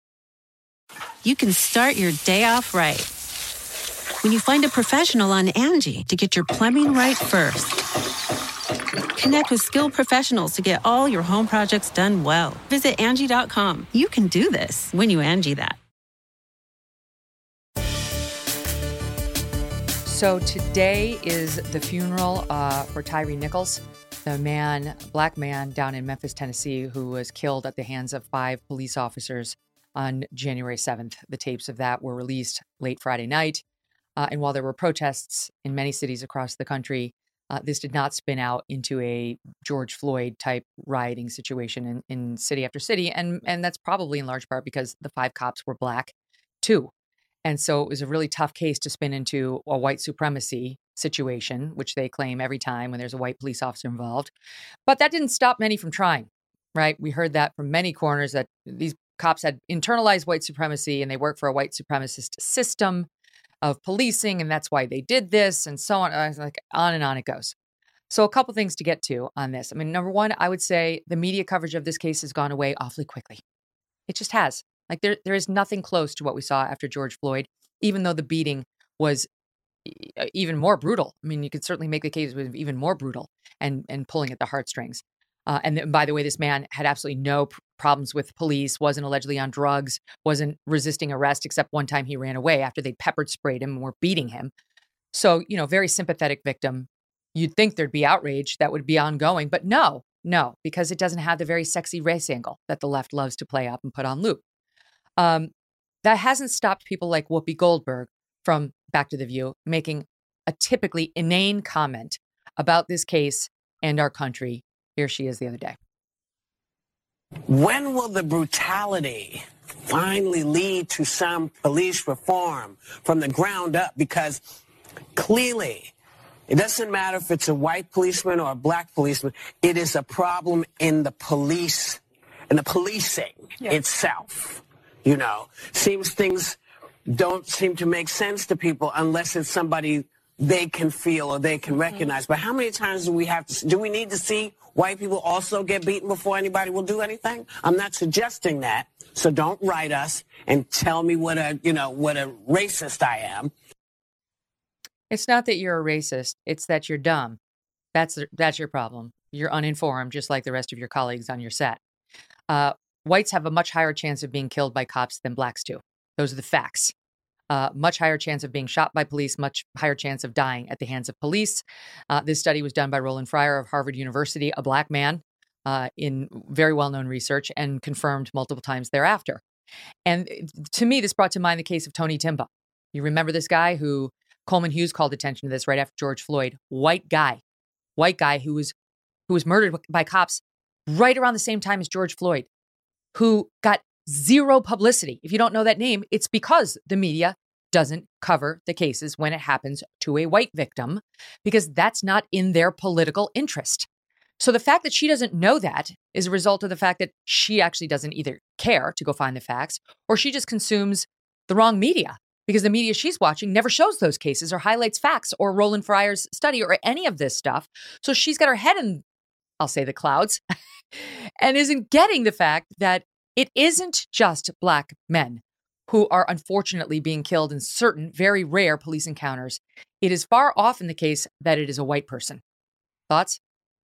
Speaker 2: You can start your day off right when you find a professional on Angie to get your plumbing right first. Connect with skilled professionals to get all your home projects done well. Visit Angie dot com. You can do this when you Angie that.
Speaker 3: So today is the funeral uh, for Tyree Nichols, the man, black man down in Memphis, Tennessee, who was killed at the hands of five police officers on January seventh. The tapes of that were released late Friday night. Uh, and while there were protests in many cities across the country, uh, this did not spin out into a George Floyd type rioting situation in, in city after city. And, and that's probably in large part because the five cops were black too. And so it was a really tough case to spin into a white supremacy situation, which they claim every time when there's a white police officer involved. But that didn't stop many from trying, right? We heard that from many corners that these cops had internalized white supremacy and they work for a white supremacist system of policing, and that's why they did this, and so on. I was like, on and on it goes. So a couple things to get to on this. I mean, number one, I would say the media coverage of this case has gone away awfully quickly. It just has. Like there, there is nothing close to what we saw after George Floyd, even though the beating was even more brutal. I mean, you could certainly make the case it was even more brutal and, and pulling at the heartstrings. Uh, and th- by the way, this man had absolutely no pr- problems with police, wasn't allegedly on drugs, wasn't resisting arrest, except one time he ran away after they peppered sprayed him and were beating him. So, you know, very sympathetic victim. You'd think there'd be outrage that would be ongoing, but no, no, because it doesn't have the very sexy race angle that the left loves to play up and put on loop. Um, that hasn't stopped people like Whoopi Goldberg from Back to the View making a typically inane comment about this case and our country. Here she is the other day.
Speaker 17: When will the brutality finally lead to some police reform from the ground up? Because clearly, it doesn't matter if it's a white policeman or a black policeman. It is a problem in the police, in the policing yeah. itself. You know, seems things don't seem to make sense to people unless it's somebody they can feel or they can recognize. Mm-hmm. But how many times do we have to, do we need to see white people also get beaten before anybody will do anything? I'm not suggesting that. So don't write us and tell me what a, you know, what a racist I am.
Speaker 3: It's not that you're a racist. It's that you're dumb. That's that's your problem. You're uninformed, just like the rest of your colleagues on your set. Uh, whites have a much higher chance of being killed by cops than blacks do. Those are the facts. Uh, much higher chance of being shot by police, much higher chance of dying at the hands of police. Uh, this study was done by Roland Fryer of Harvard University, a black man uh, in very well-known research, and confirmed multiple times thereafter. And to me, this brought to mind the case of Tony Timba. You remember this guy who Coleman Hughes called attention to this right after George Floyd. White guy, white guy who was who was murdered by cops right around the same time as George Floyd, who got zero publicity. If you don't know that name, it's because the media doesn't cover the cases when it happens to a white victim, because that's not in their political interest. So the fact that she doesn't know that is a result of the fact that she actually doesn't either care to go find the facts, or she just consumes the wrong media, because the media she's watching never shows those cases or highlights facts or Roland Fryer's study or any of this stuff. So she's got her head in, I'll say, the clouds and isn't getting the fact that it isn't just black men who are unfortunately being killed in certain very rare police encounters. It is far often the case that it is a white person. Thoughts?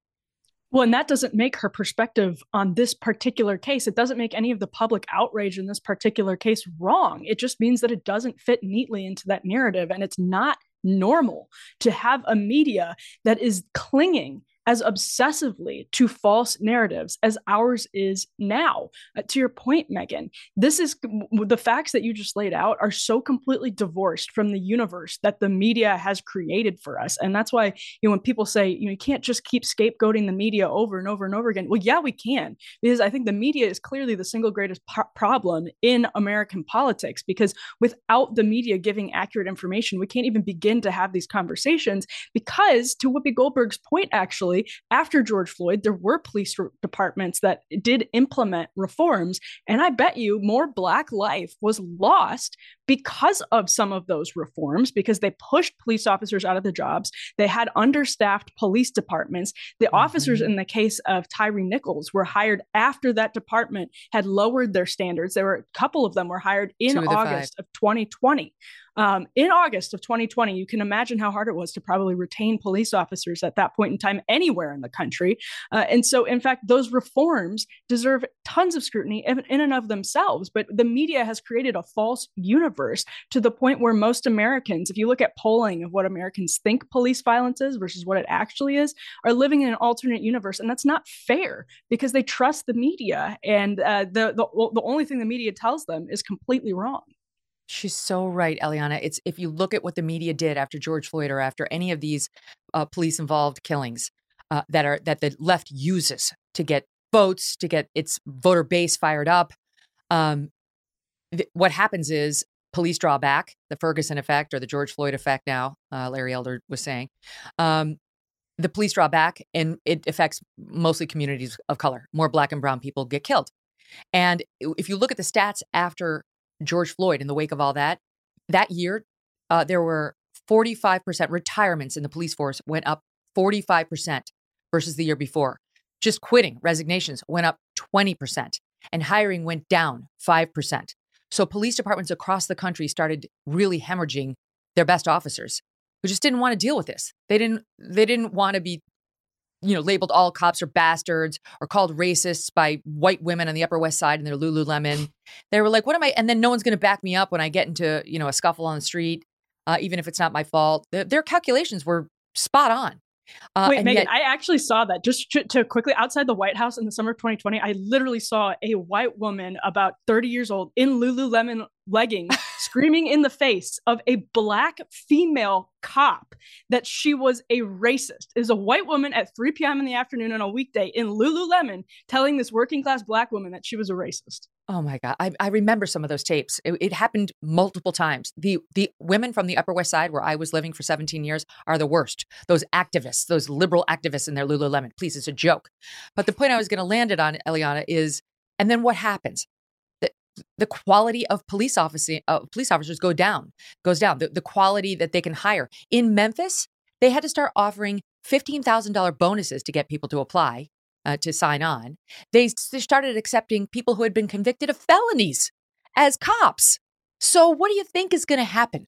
Speaker 13: Well, and that doesn't make her perspective on this particular case. It doesn't make any of the public outrage in this particular case wrong. It just means that it doesn't fit neatly into that narrative. And it's not normal to have a media that is clinging as obsessively to false narratives as ours is now. Uh, to your point, Megan, this is the facts that you just laid out are so completely divorced from the universe that the media has created for us. And that's why, you know, when people say, you know, you can't just keep scapegoating the media over and over and over again. Well, yeah, we can, because I think the media is clearly the single greatest po- problem in American politics, because without the media giving accurate information, we can't even begin to have these conversations. Because to Whoopi Goldberg's point, actually, after George Floyd, there were police re- departments that did implement reforms. And I bet you more Black life was lost because of some of those reforms, because they pushed police officers out of the jobs. They had understaffed police departments. The mm-hmm. officers in the case of Tyree Nichols were hired after that department had lowered their standards. There were a couple of them were hired in August five. of twenty twenty. Um, in August of twenty twenty, you can imagine how hard it was to probably retain police officers at that point in time anywhere in the country. Uh, and so, in fact, those reforms deserve tons of scrutiny in, in and of themselves. But the media has created a false universe to the point where most Americans, if you look at polling of what Americans think police violence is versus what it actually is, are living in an alternate universe. And that's not fair, because they trust the media. And uh, the, the, the only thing the media tells them is completely wrong.
Speaker 3: She's so right, Eliana. It's if you look at what the media did after George Floyd or after any of these uh, police-involved killings uh, that are that the left uses to get votes, to get its voter base fired up, um, th- what happens is police draw back, the Ferguson effect or the George Floyd effect now, uh, Larry Elder was saying. Um, the police draw back, and it affects mostly communities of color. More Black and brown people get killed. And if you look at the stats after George Floyd, in the wake of all that, that year, uh, there were forty-five percent retirements in the police force went up forty-five percent versus the year before. Just quitting, resignations went up twenty percent, and hiring went down five percent. So police departments across the country started really hemorrhaging their best officers who just didn't want to deal with this. They didn't, they didn't want to be, you know, labeled all cops are bastards or called racists by white women on the Upper West Side in their Lululemon. They were like, what am I? And then no one's going to back me up when I get into, you know, a scuffle on the street, uh, even if it's not my fault. Their, their calculations were spot on. Uh,
Speaker 13: Wait,
Speaker 3: and
Speaker 13: Megan,
Speaker 3: yet-
Speaker 13: I actually saw that just to, to quickly outside the White House in the summer of twenty twenty. I literally saw a white woman about thirty years old in Lululemon leggings screaming in the face of a black female cop that she was a racist. It is a white woman at three p.m. in the afternoon on a weekday in Lululemon telling this working class black woman that she was a racist.
Speaker 3: Oh my God. I, I remember some of those tapes. It, it happened multiple times. The the women from the Upper West Side, where I was living for seventeen years, are the worst. Those activists, those liberal activists in their Lululemon. Please, it's a joke. But the point I was going to land it on, Eliana, is, and then what happens? The, the quality of police officer, uh, police officers go down, goes down. The, the quality that they can hire. In Memphis, they had to start offering fifteen thousand dollars bonuses to get people to apply. Uh, to sign on. They, they started accepting people who had been convicted of felonies as cops. So what do you think is going to happen?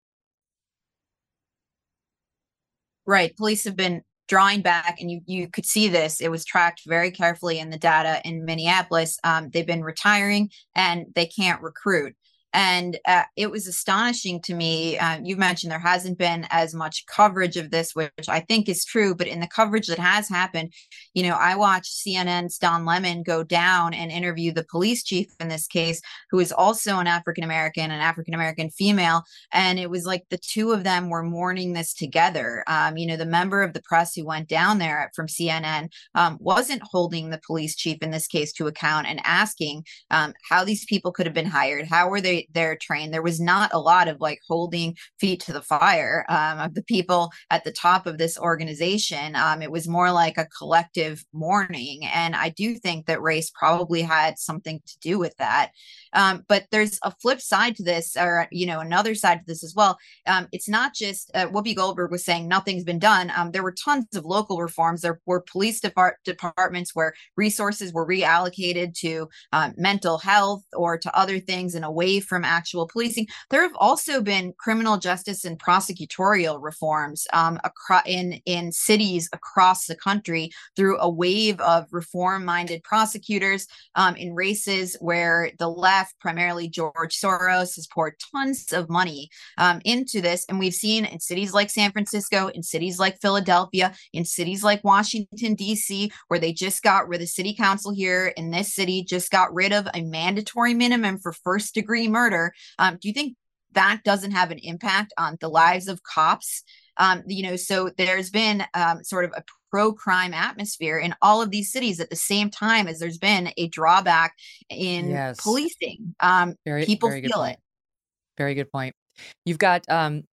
Speaker 14: Right. Police have been drawing back, and you, you could see this. It was tracked very carefully in the data in Minneapolis. Um, they've been retiring and they can't recruit. And uh, it was astonishing to me. Uh, you mentioned there hasn't been as much coverage of this, which I think is true. But in the coverage that has happened, you know, I watched C N N's Don Lemon go down and interview the police chief in this case, who is also an African-American, an African-American female. And it was like the two of them were mourning this together. Um, you know, the member of the press who went down there from C N N um, wasn't holding the police chief in this case to account and asking um, how these people could have been hired. How were they they're trained? There was not a lot of like holding feet to the fire um, of the people at the top of this organization. Um, it was more like a collective mourning. And I do think that race probably had something to do with that. Um, but there's a flip side to this, or, you know, another side to this as well. Um, it's not just uh, Whoopi Goldberg was saying nothing's been done. Um, there were tons of local reforms. There were police depart- departments where resources were reallocated to um, mental health or to other things and away from actual policing. There have also been criminal justice and prosecutorial reforms um, across in, in cities across the country through a wave of reform-minded prosecutors um, in races where the left, primarily George Soros, has poured tons of money um, into this. And we've seen in cities like San Francisco, in cities like Philadelphia, in cities like Washington, D C, where they just got rid of the city council here in this city, just got rid of a mandatory minimum for first degree murder. Um, do you think that doesn't have an impact on the lives of cops? Um, you know, so there's been um, sort of a pro-crime atmosphere in all of these cities at the same time as there's been a drawback in
Speaker 3: Yes.
Speaker 14: policing. Um,
Speaker 3: Very,
Speaker 14: people
Speaker 3: very good
Speaker 14: feel
Speaker 3: point.
Speaker 14: it.
Speaker 3: Very good point. You've got um,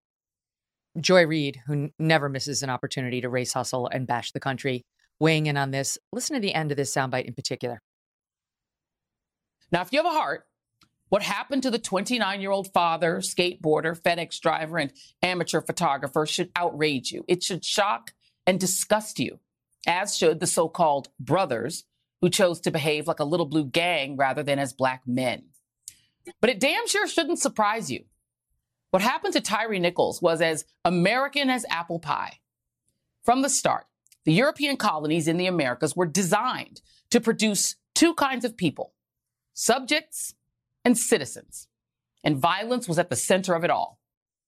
Speaker 3: Joy Reid, who n- never misses an opportunity to race hustle and bash the country, weighing in on this. Listen to the end of this soundbite in particular.
Speaker 18: Now, if you have a heart, what happened to the twenty-nine-year-old father, skateboarder, FedEx driver, and amateur photographer should outrage you. It should shock and disgust you, as should the so-called brothers who chose to behave like a little blue gang rather than as black men. But it damn sure shouldn't surprise you. What happened to Tyre Nichols was as American as apple pie. From the start, the European colonies in the Americas were designed to produce two kinds of people, subjects and citizens. And violence was at the center of it all.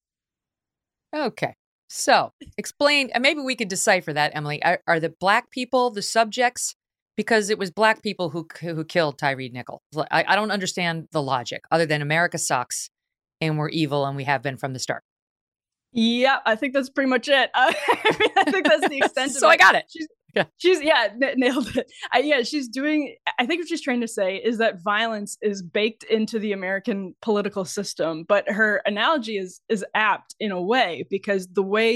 Speaker 3: Okay. So explain, and maybe we could decipher that, Emily. Are, are the black people the subjects? Because it was black people who who killed Tyre Nichols. I, I don't understand the logic other than America sucks and we're evil and we have been from the start.
Speaker 13: Yeah, I think that's pretty much it. Uh, I, mean, I think that's the extent of it.
Speaker 3: So I got it.
Speaker 13: She's, yeah. she's yeah, n- nailed it. I, yeah, she's doing, I think what she's trying to say is that violence is baked into the American political system. But her analogy is is apt in a way, because the way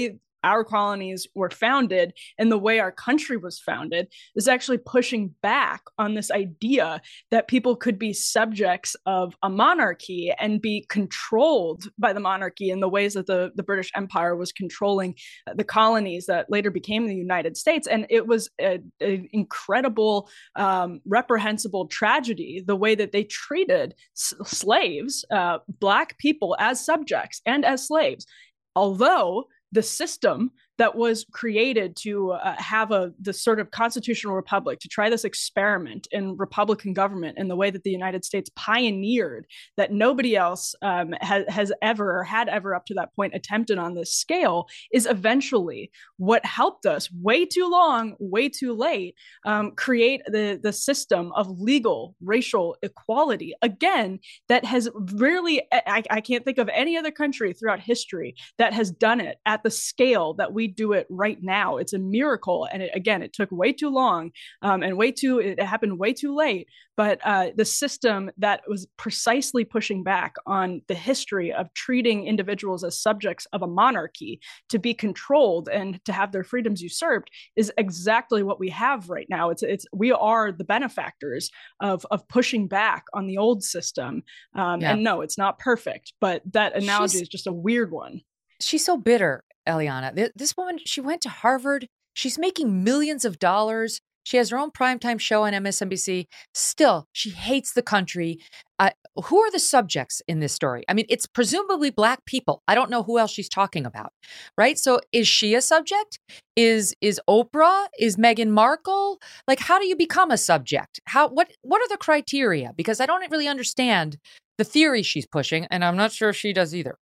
Speaker 13: our colonies were founded and the way our country was founded is actually pushing back on this idea that people could be subjects of a monarchy and be controlled by the monarchy in the ways that the, the British Empire was controlling the colonies that later became the United States. And it was an incredible, um, reprehensible tragedy, the way that they treated s- slaves, uh, Black people as subjects and as slaves. Although the system that was created to uh, have a the sort of constitutional republic, to try this experiment in Republican government in the way that the United States pioneered, that nobody else um, has, has ever or had ever up to that point attempted on this scale, is eventually what helped us way too long, way too late, um, create the, the system of legal racial equality. Again, that has really, I, I can't think of any other country throughout history that has done it at the scale that we do it right now. It's a miracle. And it, again, it took way too long um, and way too, it happened way too late. But uh, the system that was precisely pushing back on the history of treating individuals as subjects of a monarchy to be controlled and to have their freedoms usurped is exactly what we have right now. It's, it's, we are the benefactors of, of pushing back on the old system. Um, yeah. And no, it's not perfect, but that analogy She's- is just a weird one.
Speaker 3: She's so bitter, Eliana. This woman, she went to Harvard. She's making millions of dollars. She has her own primetime show on M S N B C. Still, she hates the country. Uh, who are the subjects in this story? I mean, it's presumably Black people. I don't know who else she's talking about, right? So is she a subject? Is is Oprah? Is Meghan Markle? Like, how do you become a subject? How what what are the criteria? Because I don't really understand the theory she's pushing, and I'm not sure she does either.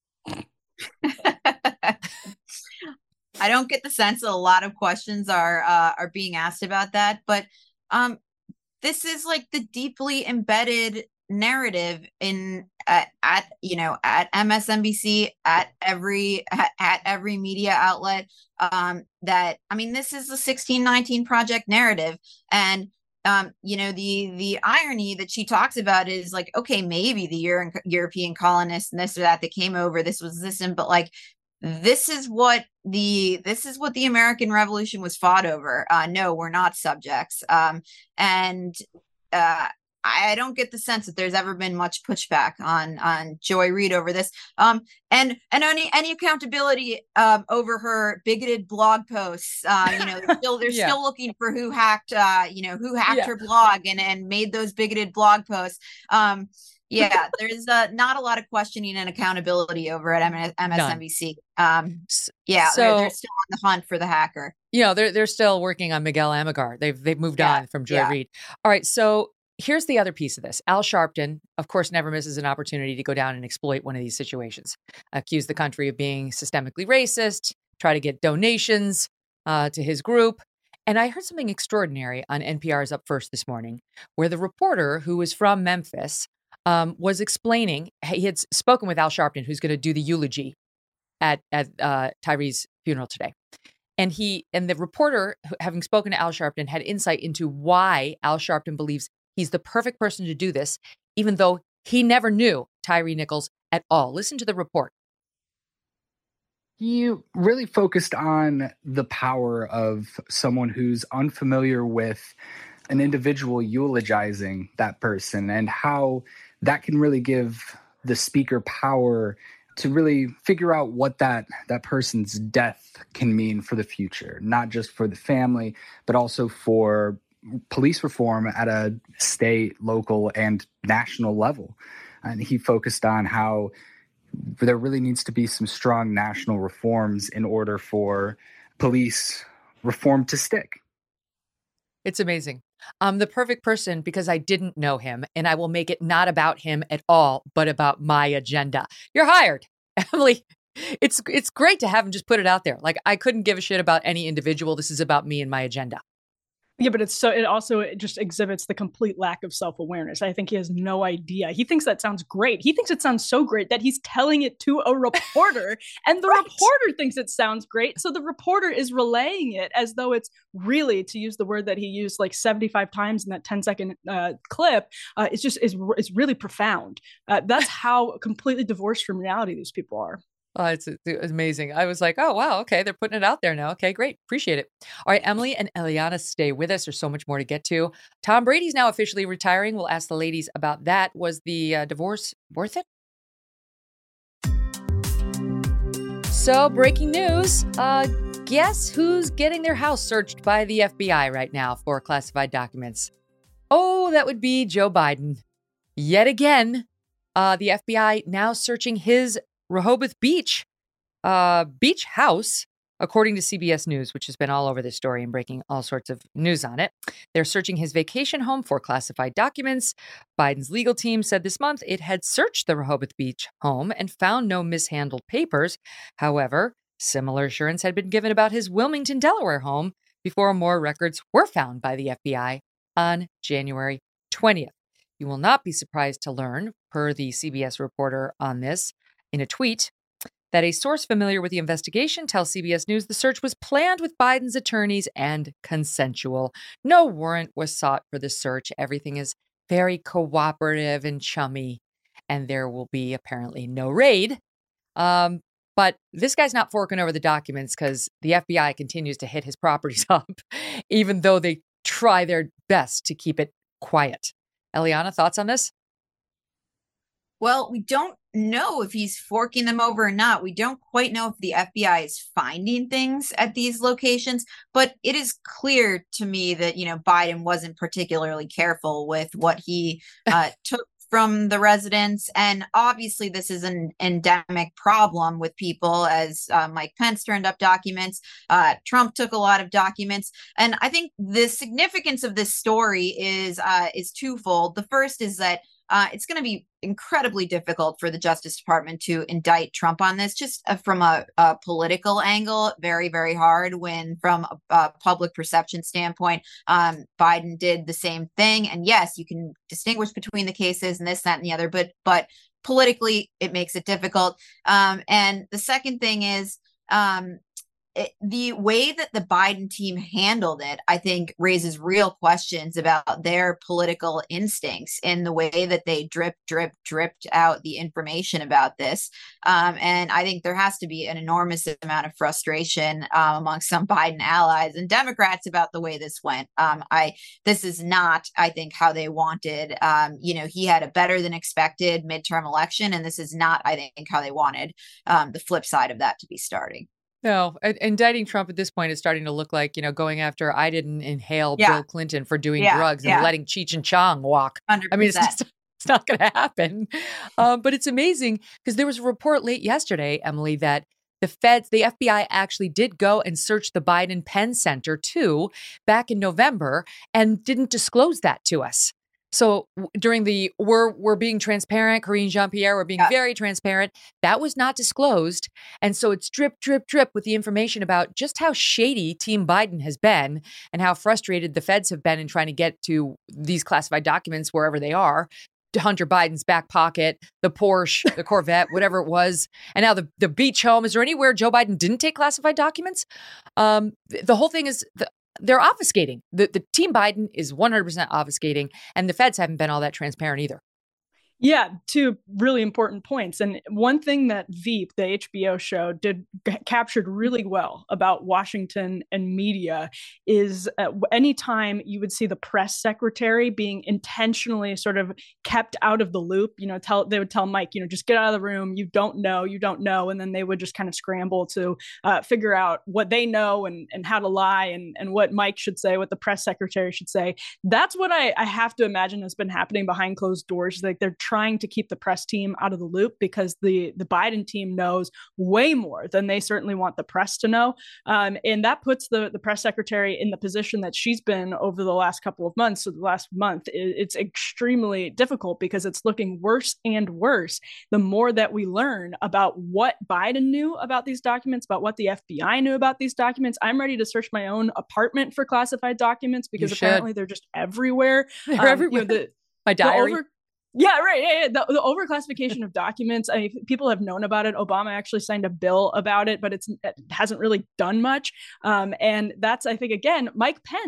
Speaker 14: I don't get the sense that a lot of questions are uh, are being asked about that, but um, this is like the deeply embedded narrative in at, at you know at M S N B C, at every at, at every media outlet. Um, that I mean, this is the sixteen nineteen Project narrative, and um, you know the the irony that she talks about is like, okay, maybe the Euro- European colonists and this or that that came over, this was this, and but like. This is what the this is what the American Revolution was fought over. Uh, no, we're not subjects. Um, and uh, I don't get the sense that there's ever been much pushback on on Joy Reid over this. Um, and and any any accountability um, over her bigoted blog posts. Uh, you know, they're still they're yeah. still looking for who hacked. Uh, you know, who hacked yeah. her blog and and made those bigoted blog posts. Um, Yeah, there's uh, not a lot of questioning and accountability over at M S N B C. Um, yeah, so, they're, they're still on the hunt for the hacker.
Speaker 3: You know, they're they're still working on Miguel Amagar. They've they've moved yeah, on from Joy yeah. Reid. All right, so here's the other piece of this. Al Sharpton, of course, never misses an opportunity to go down and exploit one of these situations. Accuse the country of being systemically racist, try to get donations uh, to his group. And I heard something extraordinary on N P R's Up First this morning, where the reporter who was from Memphis Um, was explaining, he had spoken with Al Sharpton, who's going to do the eulogy at at uh, Tyree's funeral today. And he and the reporter, having spoken to Al Sharpton, had insight into why Al Sharpton believes he's the perfect person to do this, even though he never knew Tyre Nichols at all. Listen to the report.
Speaker 19: He really focused on the power of someone who's unfamiliar with an individual eulogizing that person and how that can really give the speaker power to really figure out what that, that person's death can mean for the future, not just for the family, but also for police reform at a state, local, and national level. And he focused on how there really needs to be some strong national reforms in order for police reform to stick.
Speaker 3: It's amazing. I'm the perfect person because I didn't know him, and I will make it not about him at all, but about my agenda. You're hired, Emily. It's it's great to have him just put it out there. Like, I couldn't give a shit about any individual. This is about me and my agenda.
Speaker 13: Yeah, but it's so it also it just exhibits the complete lack of self-awareness. I think he has no idea. He thinks that sounds great. He thinks it sounds so great that he's telling it to a reporter, and the right. reporter thinks it sounds great. So the reporter is relaying it as though it's really, to use the word that he used like seventy-five times in that ten second uh, clip, uh, it's just is it's really profound. Uh, that's how completely divorced from reality these people are.
Speaker 3: Oh, it's, it's amazing. I was like, oh, wow. Okay. They're putting it out there now. Okay, great. Appreciate it. All right. Emily and Eliana, stay with us. There's so much more to get to. Tom Brady's now officially retiring. We'll ask the ladies about that. Was the uh, divorce worth it? So, breaking news. Uh, guess who's getting their house searched by the F B I right now for classified documents? Oh, that would be Joe Biden. Yet again, uh, the F B I now searching his Rehoboth Beach uh, beach house, according to C B S News, which has been all over this story and breaking all sorts of news on it. They're searching his vacation home for classified documents. Biden's legal team said this month it had searched the Rehoboth Beach home and found no mishandled papers. However, similar assurance had been given about his Wilmington, Delaware home before more records were found by the F B I on January twentieth. You will not be surprised to learn, per the C B S reporter on this, in a tweet, that a source familiar with the investigation tells C B S News the search was planned with Biden's attorneys and consensual. No warrant was sought for the search. Everything is very cooperative and chummy, and there will be apparently no raid. Um, but this guy's not forking over the documents because the F B I continues to hit his properties up, even though they try their best to keep it quiet. Eliana, thoughts on this?
Speaker 14: Well, we don't know if he's forking them over or not. We don't quite know if the F B I is finding things at these locations, but it is clear to me that, you know, Biden wasn't particularly careful with what he uh, took from the residents. And obviously this is an endemic problem with people, as uh, Mike Pence turned up documents. Uh, Trump took a lot of documents. And I think the significance of this story is uh, is twofold. The first is that Uh, it's going to be incredibly difficult for the Justice Department to indict Trump on this, just uh, from a, a political angle. Very, very hard when, from a, a public perception standpoint, um, Biden did the same thing. And yes, you can distinguish between the cases and this, that, and the other, but but politically, it makes it difficult. Um, and the second thing is, um, It, the way that the Biden team handled it, I think, raises real questions about their political instincts in the way that they drip, drip, dripped out the information about this. Um, and I think there has to be an enormous amount of frustration um, among some Biden allies and Democrats about the way this went. Um, I this is not, I think, how they wanted. Um, you know, he had a better than expected midterm election, and this is not, I think, how they wanted um, the flip side of that to be starting.
Speaker 3: No, indicting Trump at this point is starting to look like, you know, going after I didn't inhale
Speaker 14: Yeah.
Speaker 3: Bill Clinton for doing
Speaker 14: Yeah,
Speaker 3: drugs and
Speaker 14: yeah.
Speaker 3: letting Cheech and Chong walk.
Speaker 14: one hundred percent.
Speaker 3: I mean, it's just, it's not going to happen. Um, but it's amazing because there was a report late yesterday, Emily, that the feds, the F B I actually did go and search the Biden Penn Center too back in November and didn't disclose that to us. So w- during the we're we're being transparent, Karine Jean-Pierre, we're being
Speaker 14: Yeah.
Speaker 3: very transparent. That was not disclosed. And so it's drip, drip, drip with the information about just how shady Team Biden has been and how frustrated the feds have been in trying to get to these classified documents wherever they are. To Hunter Biden's back pocket, the Porsche, the Corvette, whatever it was. And now the, the beach home. Is there anywhere Joe Biden didn't take classified documents? Um, th- the whole thing is the, they're obfuscating. The, the Team Biden is one hundred percent obfuscating, and the feds haven't been all that transparent either.
Speaker 13: Yeah, two really important points. And one thing that Veep, the H B O show, did g- captured really well about Washington and media is uh, anytime you would see the press secretary being intentionally sort of kept out of the loop, you know, tell they would tell Mike, you know, just get out of the room. You don't know, you don't know. And then they would just kind of scramble to uh, figure out what they know and, and how to lie and, and what Mike should say, what the press secretary should say. That's what I, I have to imagine has been happening behind closed doors. Like they're trying to keep the press team out of the loop because the the Biden team knows way more than they certainly want the press to know. Um, and that puts the, the press secretary in the position that she's been over the last couple of months. So the last month, it, it's extremely difficult because it's looking worse and worse the more that we learn about what Biden knew about these documents, about what the F B I knew about these documents. I'm ready to search my own apartment for classified documents because
Speaker 3: You should.
Speaker 13: apparently they're just everywhere.
Speaker 3: They're
Speaker 13: Um, you know,
Speaker 3: everywhere.
Speaker 13: the-
Speaker 3: My
Speaker 13: the
Speaker 3: diary.
Speaker 13: over- Yeah, right. Yeah, yeah. The, the overclassification of documents. I mean, people have known about it. Obama actually signed a bill about it, but it's, it hasn't really done much. Um, and that's, I think, again, Mike Pence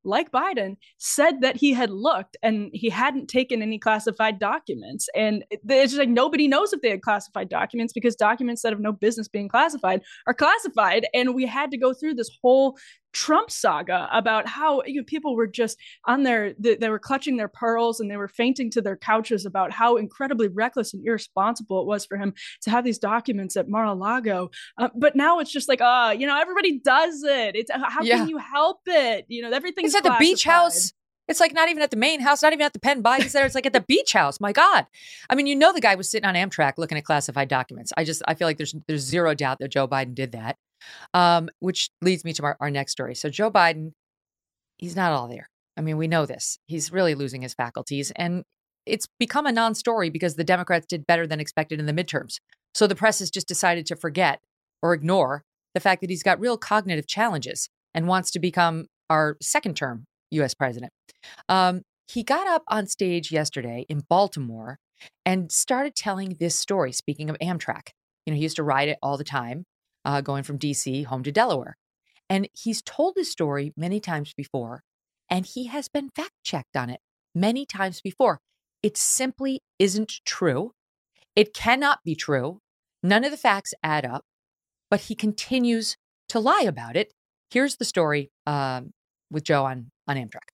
Speaker 13: like Biden, said that he had looked and he hadn't taken any classified documents. And it's just like nobody knows if they had classified documents because documents that have no business being classified are classified. And we had to go through this whole Trump saga about how you know, people were just on their, they, they were clutching their pearls and they were fainting to their couches about how incredibly reckless and irresponsible it was for him to have these documents at Mar-a-Lago. Uh, but now it's just like, uh, you know, everybody does it. It's how yeah. can you help it? You know, everything's
Speaker 3: at the beach house. It's like not even at the main house, not even at the Penn Biden Center. It's like at the beach house. My God. I mean, you know, the guy was sitting on Amtrak looking at classified documents. I just, I feel like there's, there's zero doubt that Joe Biden did that. Um, which leads me to our, our next story. So Joe Biden, he's not all there. I mean, we know this. He's really losing his faculties. And it's become a non-story because the Democrats did better than expected in the midterms. So the press has just decided to forget or ignore the fact that he's got real cognitive challenges and wants to become our second term U S president. Um, he got up on stage yesterday in Baltimore and started telling this story. Speaking of Amtrak, you know, he used to ride it all the time. Uh, going from D C home to Delaware. And he's told this story many times before, and he has been fact-checked on it many times before. It simply isn't true. It cannot be true. None of the facts add up, but he continues to lie about it. Here's the story um, with Joe on, on Amtrak.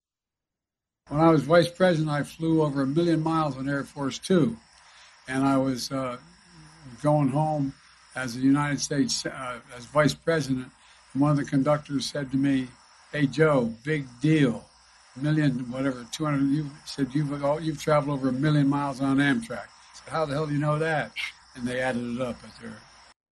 Speaker 20: When I was vice president, I flew over a million miles on Air Force Two, and I was uh, going home as the United States, uh, as vice president, and one of the conductors said to me, "Hey, Joe, big deal, million, whatever, two hundred, you said you've, oh, you've traveled over a million miles on Amtrak." I said, "How the hell do you know that?" And they added it up at their.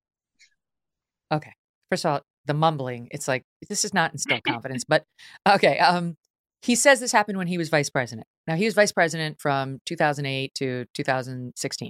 Speaker 3: Okay. First of all, the mumbling, it's like, this is not instill confidence, but okay. Um, he says this happened when he was vice president. Now, he was vice president from two thousand eight to two thousand sixteen.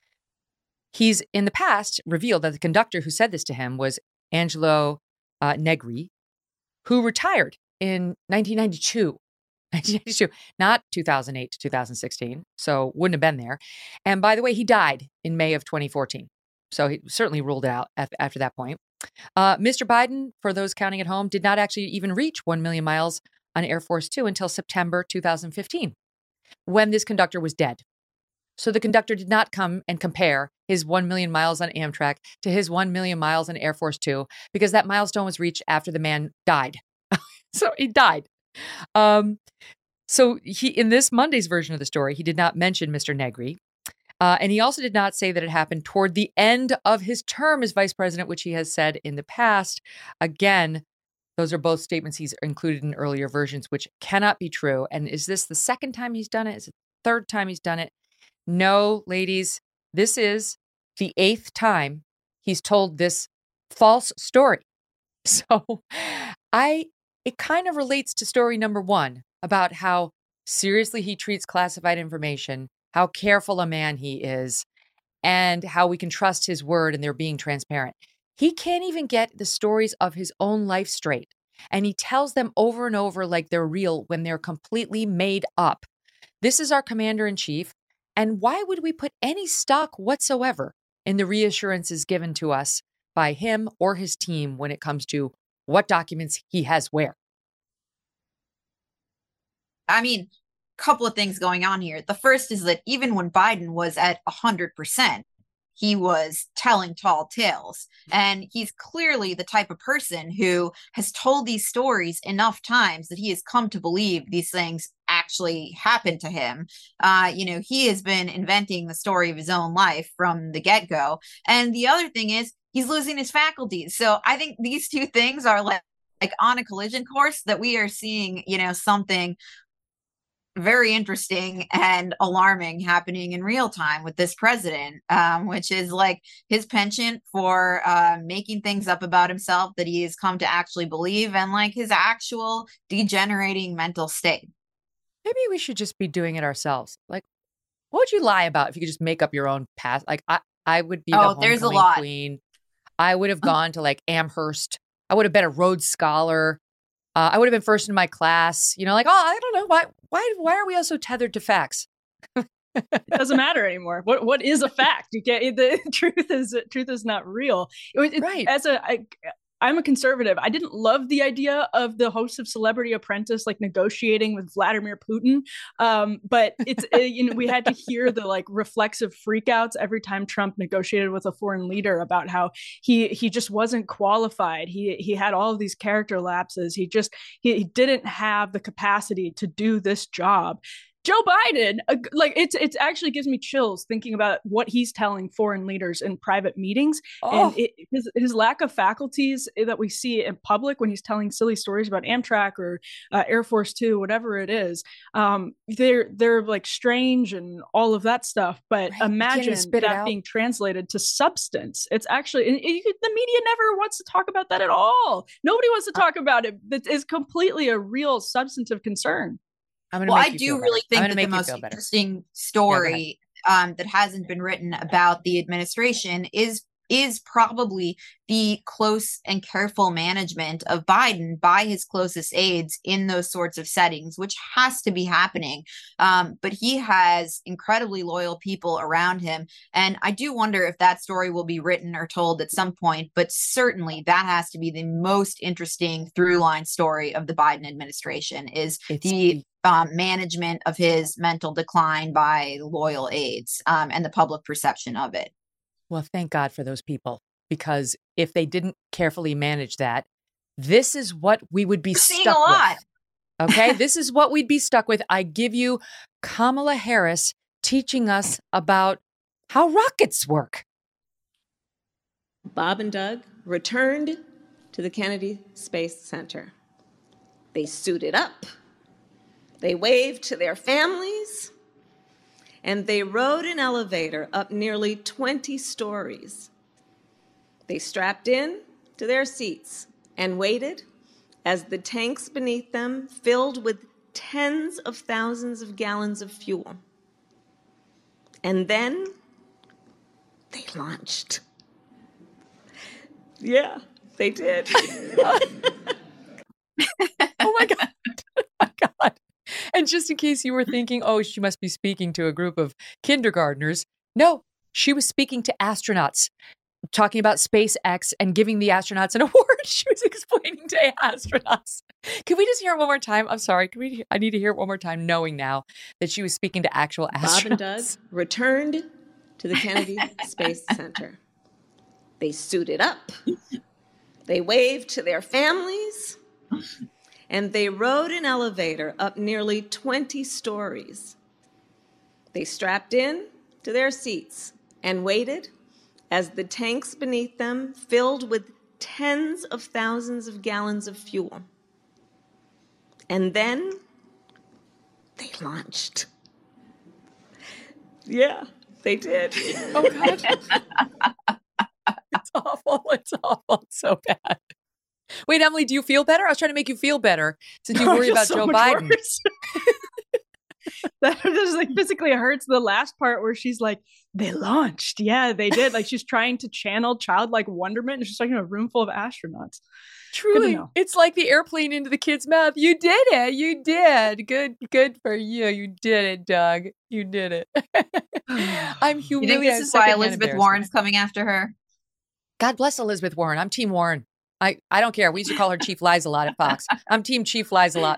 Speaker 3: He's in the past revealed that the conductor who said this to him was Angelo uh, Negri, who retired in nineteen ninety-two. nineteen ninety-two, not two thousand eight to two thousand sixteen, so wouldn't have been there. And by the way, he died in May of twenty fourteen. So he certainly ruled it out after that point. Uh, Mister Biden, for those counting at home, did not actually even reach one million miles on Air Force Two until September two thousand fifteen, when this conductor was dead. So the conductor did not come and compare his one million miles on Amtrak to his one million miles on Air Force Two, because that milestone was reached after the man died. So he died. Um, so he, in this Monday's version of the story, he did not mention Mister Negri. Uh, and he also did not say that it happened toward the end of his term as vice president, which he has said in the past. Again, those are both statements he's included in earlier versions, which cannot be true. And is this the second time he's done it? Is it the third time he's done it? No, ladies, this is the eighth time he's told this false story. So I, it kind of relates to story number one about how seriously he treats classified information, how careful a man he is, and how we can trust his word and they're being transparent. He can't even get the stories of his own life straight. And he tells them over and over like they're real when they're completely made up. This is our commander in chief. And why would we put any stock whatsoever in the reassurances given to us by him or his team when it comes to what documents he has where?
Speaker 14: I mean, a couple of things going on here. The first is that even when Biden was at one hundred percent, he was telling tall tales. And he's clearly the type of person who has told these stories enough times that he has come to believe these things actually happened to him. Uh, you know, he has been inventing the story of his own life from the get-go. And the other thing is he's losing his faculties. So I think these two things are like, like on a collision course that we are seeing, you know, something very interesting and alarming happening in real time with this president, um, which is like his penchant for uh, making things up about himself that he has come to actually believe, and like his actual degenerating mental state.
Speaker 3: Maybe we should just be doing it ourselves. Like, what would you lie about if you could just make up your own past? Like, I, I would be
Speaker 14: oh,
Speaker 3: the
Speaker 14: there's a
Speaker 3: homecoming
Speaker 14: lot.
Speaker 3: queen. I would have gone to like Amherst. I would have been a Rhodes Scholar. Uh, I would have been first in my class. You know, like, oh, I don't know. Why Why, why are we all so tethered to facts?
Speaker 13: It doesn't matter anymore. What What is a fact? You can't, the truth is truth is not real. It, it,
Speaker 3: right.
Speaker 13: As a, I, I'm a conservative. I didn't love the idea of the host of Celebrity Apprentice like negotiating with Vladimir Putin, um, but it's uh, you know we had to hear the like reflexive freakouts every time Trump negotiated with a foreign leader about how he he just wasn't qualified. He he had all of these character lapses. He just he, he didn't have the capacity to do this job. Joe Biden, uh, like it's it's actually gives me chills thinking about what he's telling foreign leaders in private meetings,
Speaker 3: Oh.
Speaker 13: and it, his his lack of faculties that we see in public when he's telling silly stories about Amtrak or uh, Air Force Two, whatever it is. Um, they're they're like strange and all of that stuff. But
Speaker 3: Right. You can't
Speaker 13: imagine
Speaker 3: even spit it
Speaker 13: that
Speaker 3: out.
Speaker 13: being translated to substance. It's actually and it, the media never wants to talk about that at all. Nobody wants to talk about it. That is completely a real substantive concern.
Speaker 3: I'm gonna
Speaker 14: Well,
Speaker 3: make
Speaker 14: I
Speaker 3: you
Speaker 14: do
Speaker 3: feel
Speaker 14: really
Speaker 3: better.
Speaker 14: think
Speaker 3: I'm
Speaker 14: that
Speaker 3: gonna
Speaker 14: the
Speaker 3: make you
Speaker 14: most
Speaker 3: feel better.
Speaker 14: interesting story um, that hasn't been written about the administration is is probably the close and careful management of Biden by his closest aides in those sorts of settings, which has to be happening. Um, but he has incredibly loyal people around him. And I do wonder if that story will be written or told at some point, but certainly that has to be the most interesting through line story of the Biden administration is
Speaker 3: It's
Speaker 14: the um, management of his mental decline by loyal aides um, and the public perception of it.
Speaker 3: Well, thank God for those people, because if they didn't carefully manage that, this is what we would be
Speaker 14: We're seeing
Speaker 3: stuck
Speaker 14: a lot.
Speaker 3: with. Okay, this is what we'd be stuck with. I give you Kamala Harris teaching us about how rockets work.
Speaker 21: Bob and Doug returned to the Kennedy Space Center. They suited up. They waved to their families. And they rode an elevator up nearly twenty stories. They strapped in to their seats and waited as the tanks beneath them filled with tens of thousands of gallons of fuel. And then they launched. Yeah, they did.
Speaker 3: Oh my God. Oh my God. And just in case you were thinking, oh, she must be speaking to a group of kindergartners. No, she was speaking to astronauts, talking about SpaceX and giving the astronauts an award. She was explaining to astronauts. Can we just hear it one more time? I'm sorry. Can we? I need to hear it one more time, knowing now that she was speaking to actual astronauts.
Speaker 21: Bob and Doug returned to the Kennedy Space Center. They suited up. They waved to their families. And they rode an elevator up nearly twenty stories. They strapped in to their seats and waited as the tanks beneath them filled with tens of thousands of gallons of fuel. And then they launched. Yeah, they did.
Speaker 3: Oh, God. It's awful. It's awful. It's so bad. Wait, Emily, do you feel better? I was trying to make you feel better since you
Speaker 13: No, I
Speaker 3: worry
Speaker 13: feel
Speaker 3: about
Speaker 13: so
Speaker 3: Joe
Speaker 13: much
Speaker 3: Biden.
Speaker 13: worse. That just like physically hurts. The last part where she's like, they launched. Yeah, they did. Like she's trying to channel childlike wonderment and she's talking to a room full of astronauts.
Speaker 3: Truly,
Speaker 13: know.
Speaker 3: it's like the airplane into the kid's mouth. You did it. You did. Good, good for you. You did it, Doug. You did it. I'm
Speaker 14: You
Speaker 3: humiliated.
Speaker 14: think this is why Elizabeth Warren's coming after her?
Speaker 3: God bless Elizabeth Warren. I'm Team Warren. I, I don't care. We used to call her Chief Lies a lot at Fox. I'm Team Chief Lies a lot.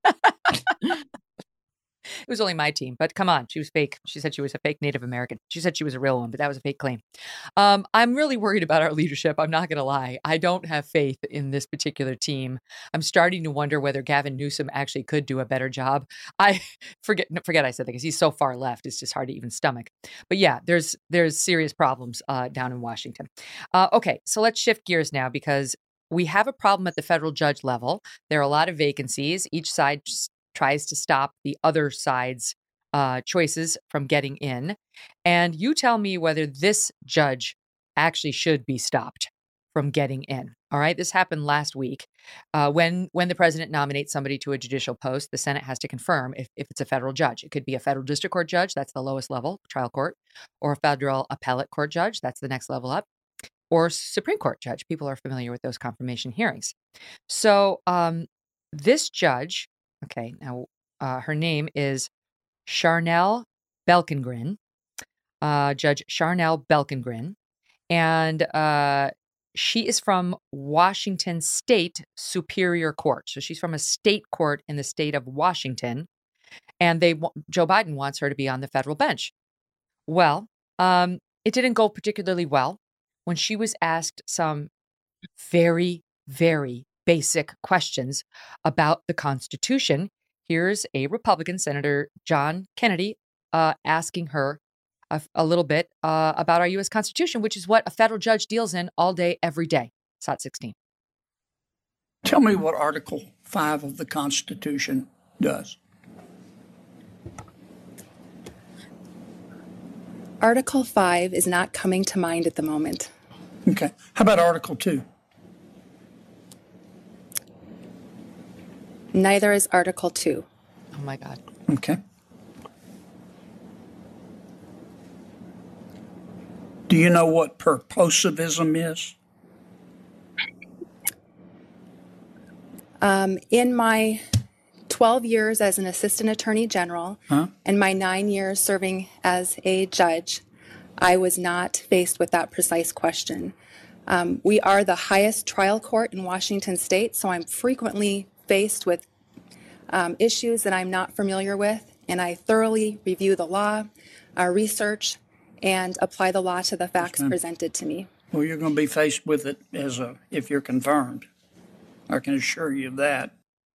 Speaker 3: It was only my team, but come on. She was fake. She said she was a fake Native American. She said she was a real one, but that was a fake claim. Um, I'm really worried about our leadership. I'm not going to lie. I don't have faith in this particular team. I'm starting to wonder whether Gavin Newsom actually could do a better job. I forget, forget I said that because he's so far left. It's just hard to even stomach. But yeah, there's, there's serious problems uh, down in Washington. Uh, okay. So let's shift gears now because we have a problem at the federal judge level. There are a lot of vacancies. Each side just tries to stop the other side's uh, choices from getting in. And you tell me whether this judge actually should be stopped from getting in. All right. This happened last week. Uh, when when the president nominates somebody to a judicial post, the Senate has to confirm if, if it's a federal judge. It could be a federal district court judge. That's the lowest level, trial court, or a federal appellate court judge. That's the next level up, or Supreme Court judge. People are familiar with those confirmation hearings. So um, this judge, okay, now uh, her name is Charnel Belkengren, uh, Judge Charnel Belkengren, and uh, she is from Washington State Superior Court. So she's from a state court in the state of Washington. And they Joe Biden wants her to be on the federal bench. Well, um, it didn't go particularly well when she was asked some very, very basic questions about the Constitution. Here's a Republican, Senator John Kennedy, uh, asking her a, a little bit uh, about our U S Constitution, which is what a federal judge deals in all day, every day. S O T sixteen.
Speaker 5: Tell me what Article five of the Constitution does.
Speaker 22: Article five is not coming to mind at the moment.
Speaker 5: Okay. How about Article two?
Speaker 22: Neither is Article two.
Speaker 3: Oh, my God.
Speaker 5: Okay. Do you know what purposivism is?
Speaker 22: Um, in my twelve years as an assistant attorney general
Speaker 5: huh?
Speaker 22: and my nine years serving as a judge, I was not faced with that precise question. Um, we are the highest trial court in Washington state, so I'm frequently faced with um, issues that I'm not familiar with, and I thoroughly review the law, uh, research, and apply the law to the facts okay. presented to me.
Speaker 5: Well, you're going to be faced with it as a if you're confirmed. I can assure you of that.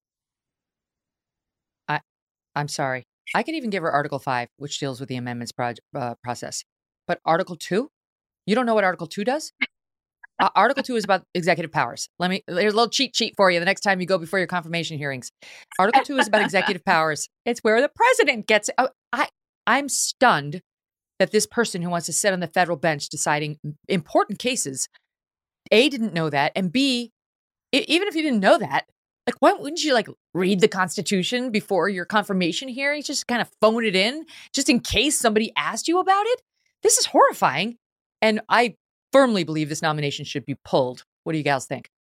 Speaker 3: I, I'm sorry. I could even give her Article five, which deals with the amendments pro- uh, process. But Article two? You don't know what Article two does? Uh, Article two is about executive powers. Let me, there's a little cheat sheet for you the next time you go before your confirmation hearings. Article two is about executive powers. It's where the president gets, uh, I, I'm stunned that this person who wants to sit on the federal bench deciding important cases, A, didn't know that, and B, even if you didn't know that, like, why wouldn't you like read the Constitution before your confirmation hearings? Just kind of phone it in just in case somebody asked you about it. This is horrifying. And I firmly believe this nomination should be pulled. What do you gals think?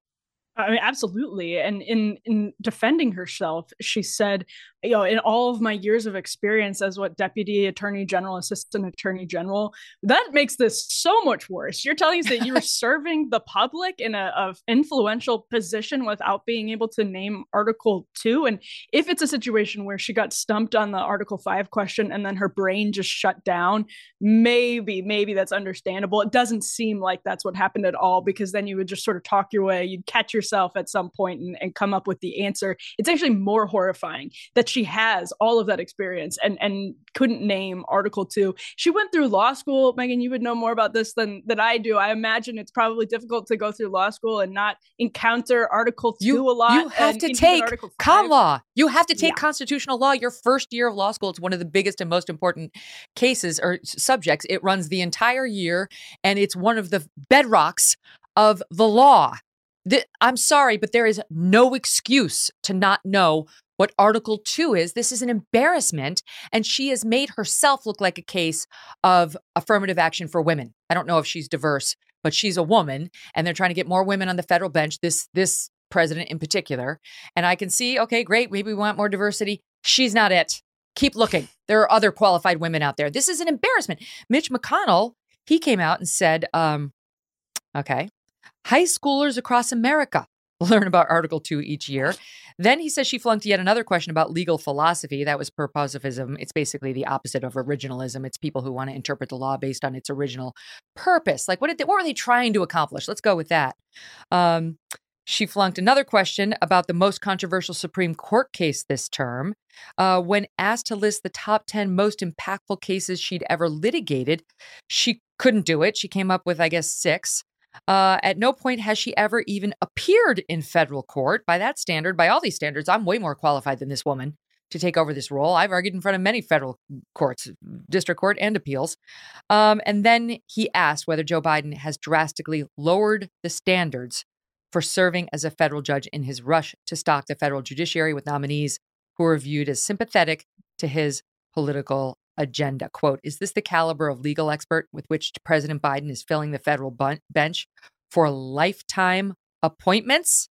Speaker 13: I mean, absolutely. And in in defending herself, she said, you know, in all of my years of experience as what Deputy Attorney General, Assistant Attorney General, that makes this so much worse. You're telling us that you were serving the public in a, a influential position without being able to name Article two. And if it's a situation where she got stumped on the Article five question and then her brain just shut down, maybe, maybe that's understandable. It doesn't seem like that's what happened at all, because then you would just sort of talk your way. You'd catch yourself at some point and, and come up with the answer. It's actually more horrifying that she has all of that experience and, and couldn't name Article two. She went through law school. Megan, you would know more about this than, than I do. I imagine it's probably difficult to go through law school and not encounter Article two
Speaker 3: you,
Speaker 13: a lot.
Speaker 3: You have to take common law. You have to take
Speaker 13: yeah.
Speaker 3: constitutional law. Your first year of law school, it's one of the biggest and most important cases or subjects. It runs the entire year, and it's one of the bedrocks of the law. The, I'm sorry, but there is no excuse to not know what Article two is. This is an embarrassment, and she has made herself look like a case of affirmative action for women. I don't know if she's diverse, but she's a woman, and they're trying to get more women on the federal bench, this this president in particular. And I can see, okay, great, maybe we want more diversity. She's not it. Keep looking. There are other qualified women out there. This is an embarrassment. Mitch McConnell, he came out and said, um, okay, high schoolers across America learn about Article two each year. Then he says she flunked yet another question about legal philosophy. That was purposivism. It's basically the opposite of originalism. It's people who want to interpret the law based on its original purpose. Like, what did they, what were they trying to accomplish? Let's go with that. Um, she flunked another question about the most controversial Supreme Court case this term. Uh, when asked to list the top ten most impactful cases she'd ever litigated, she couldn't do it. She came up with, I guess, six. Uh, at no point has she ever even appeared in federal court. By that standard, by all these standards, I'm way more qualified than this woman to take over this role. I've argued in front of many federal courts, district court and appeals. Um, and then he asked whether Joe Biden has drastically lowered the standards for serving as a federal judge in his rush to stock the federal judiciary with nominees who are viewed as sympathetic to his political agenda. Quote, is this the caliber of legal expert with which President Biden is filling the federal bun- bench for lifetime appointments?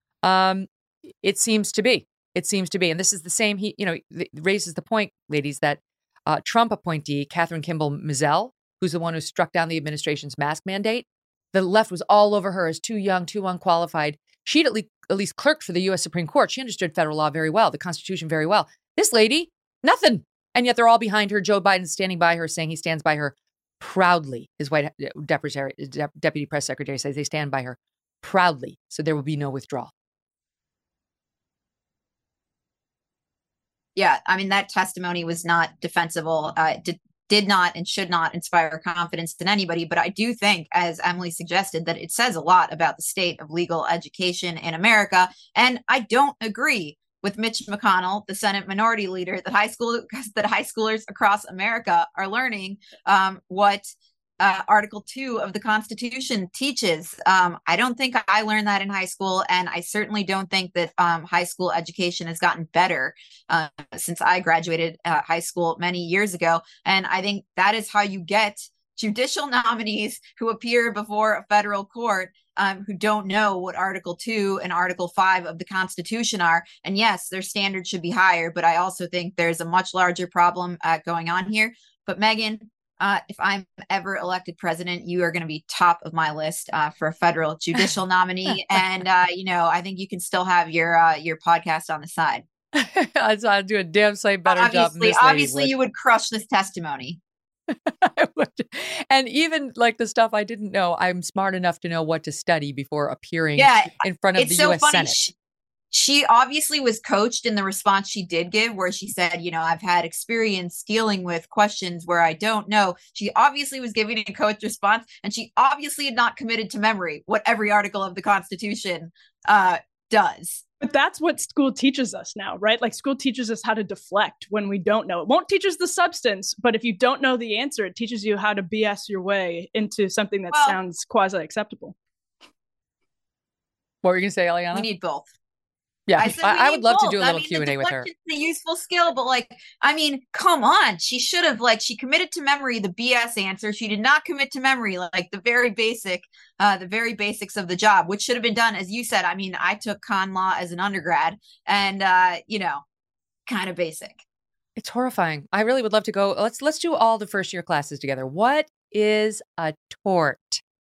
Speaker 3: Um, it seems to be. It seems to be. And this is the same, he, you know, th- raises the point, ladies, that uh, Trump appointee Catherine Kimball Mizell, who's the one who struck down the administration's mask mandate, the left was all over her as too young, too unqualified. She'd at least, at least clerked for the U S Supreme Court. She understood federal law very well, the Constitution very well. This lady, nothing. And yet they're all behind her. Joe Biden's standing by her, saying he stands by her proudly. His white deputy, deputy press secretary says they stand by her proudly. So there will be no withdrawal.
Speaker 14: Yeah, I mean, that testimony was not defensible. Uh, did, did not and should not inspire confidence in anybody. But I do think, as Emily suggested, that it says a lot about the state of legal education in America. And I don't agree with Mitch McConnell, the Senate Minority Leader, that high school that high schoolers across America are learning um, what uh, Article Two of the Constitution teaches. Um, I don't think I learned that in high school, and I certainly don't think that um, high school education has gotten better uh, since I graduated uh, high school many years ago. And I think that is how you get judicial nominees who appear before a federal court um, who don't know what Article Two and Article Five of the Constitution are. And yes, their standards should be higher, but I also think there's a much larger problem uh, going on here. But Megyn, Uh, if I'm ever elected president, you are going to be top of my list uh, for a federal judicial nominee. And, uh, you know, I think you can still have your uh, your podcast on the side.
Speaker 3: I'd do a damn sight better
Speaker 14: obviously,
Speaker 3: job than this lady
Speaker 14: Obviously,
Speaker 3: would.
Speaker 14: you would crush this testimony.
Speaker 3: And even like the stuff I didn't know, I'm smart enough to know what to study before appearing
Speaker 14: Yeah,
Speaker 3: in front of
Speaker 14: it's
Speaker 3: the
Speaker 14: so
Speaker 3: U S
Speaker 14: funny.
Speaker 3: Senate.
Speaker 14: She, she obviously was coached in the response she did give, where she said, you know, I've had experience dealing with questions where I don't know. She obviously was giving a coach response, and she obviously had not committed to memory what every article of the Constitution uh, does.
Speaker 13: But that's what school teaches us now, right? Like school teaches us how to deflect when we don't know. It won't teach us the substance, but if you don't know the answer, it teaches you how to B S your way into something that
Speaker 14: Well,
Speaker 13: sounds quasi-acceptable.
Speaker 3: What were you going to say, Eliana?
Speaker 14: We need both.
Speaker 3: Yeah,
Speaker 14: I, said
Speaker 3: I,
Speaker 14: we
Speaker 3: I
Speaker 14: need
Speaker 3: would love
Speaker 14: both.
Speaker 3: to do a
Speaker 14: I
Speaker 3: little
Speaker 14: mean,
Speaker 3: Q and A with her.
Speaker 14: It's a useful skill, but like, I mean, come on. She should have, like, she committed to memory the B S answer. She did not commit to memory, like the very basic, uh, the very basics of the job, which should have been done, as you said. I mean, I took con law as an undergrad, and uh, you know, kind of basic.
Speaker 3: It's horrifying. I really would love to go. Let's let's do all the first year classes together. What is a tort?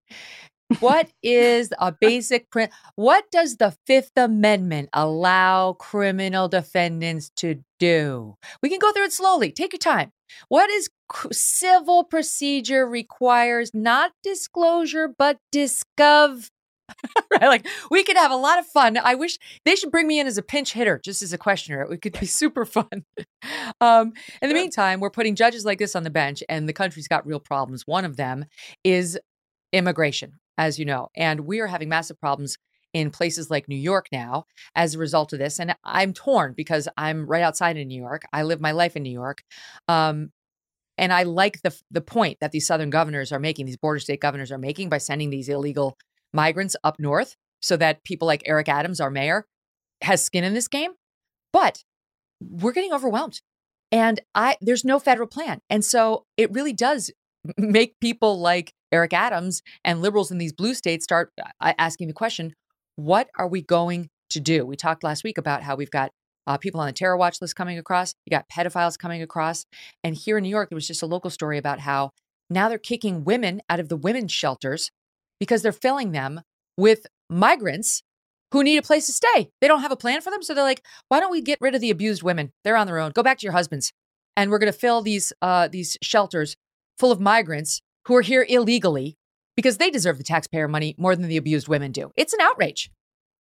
Speaker 3: What is a basic print? What does the Fifth Amendment allow criminal defendants to do? We can go through it slowly. Take your time. What is c- civil procedure requires not disclosure, but discov. Right? Like we could have a lot of fun. I wish they should bring me in as a pinch hitter, just as a questioner. It could be super fun. Um, in the meantime, we're putting judges like this on the bench, and the country's got real problems. One of them is immigration, as you know, and we are having massive problems in places like New York now as a result of this. And I'm torn because I'm right outside of New York. I live my life in New York. Um, and I like the the point that these southern governors are making, these border state governors are making by sending these illegal migrants up north so that people like Eric Adams, our mayor, has skin in this game. But we're getting overwhelmed. And I there's no federal plan. And so it really does make people like Eric Adams and liberals in these blue states start asking the question, what are we going to do? We talked last week about how we've got uh, people on the terror watch list coming across. You got pedophiles coming across. And here in New York, there was just a local story about how now they're kicking women out of the women's shelters because they're filling them with migrants who need a place to stay. They don't have a plan for them. So they're like, why don't we get rid of the abused women? They're on their own. Go back to your husbands. And we're going to fill these uh, these shelters full of migrants who are here illegally because they deserve the taxpayer money more than the abused women do. It's an outrage.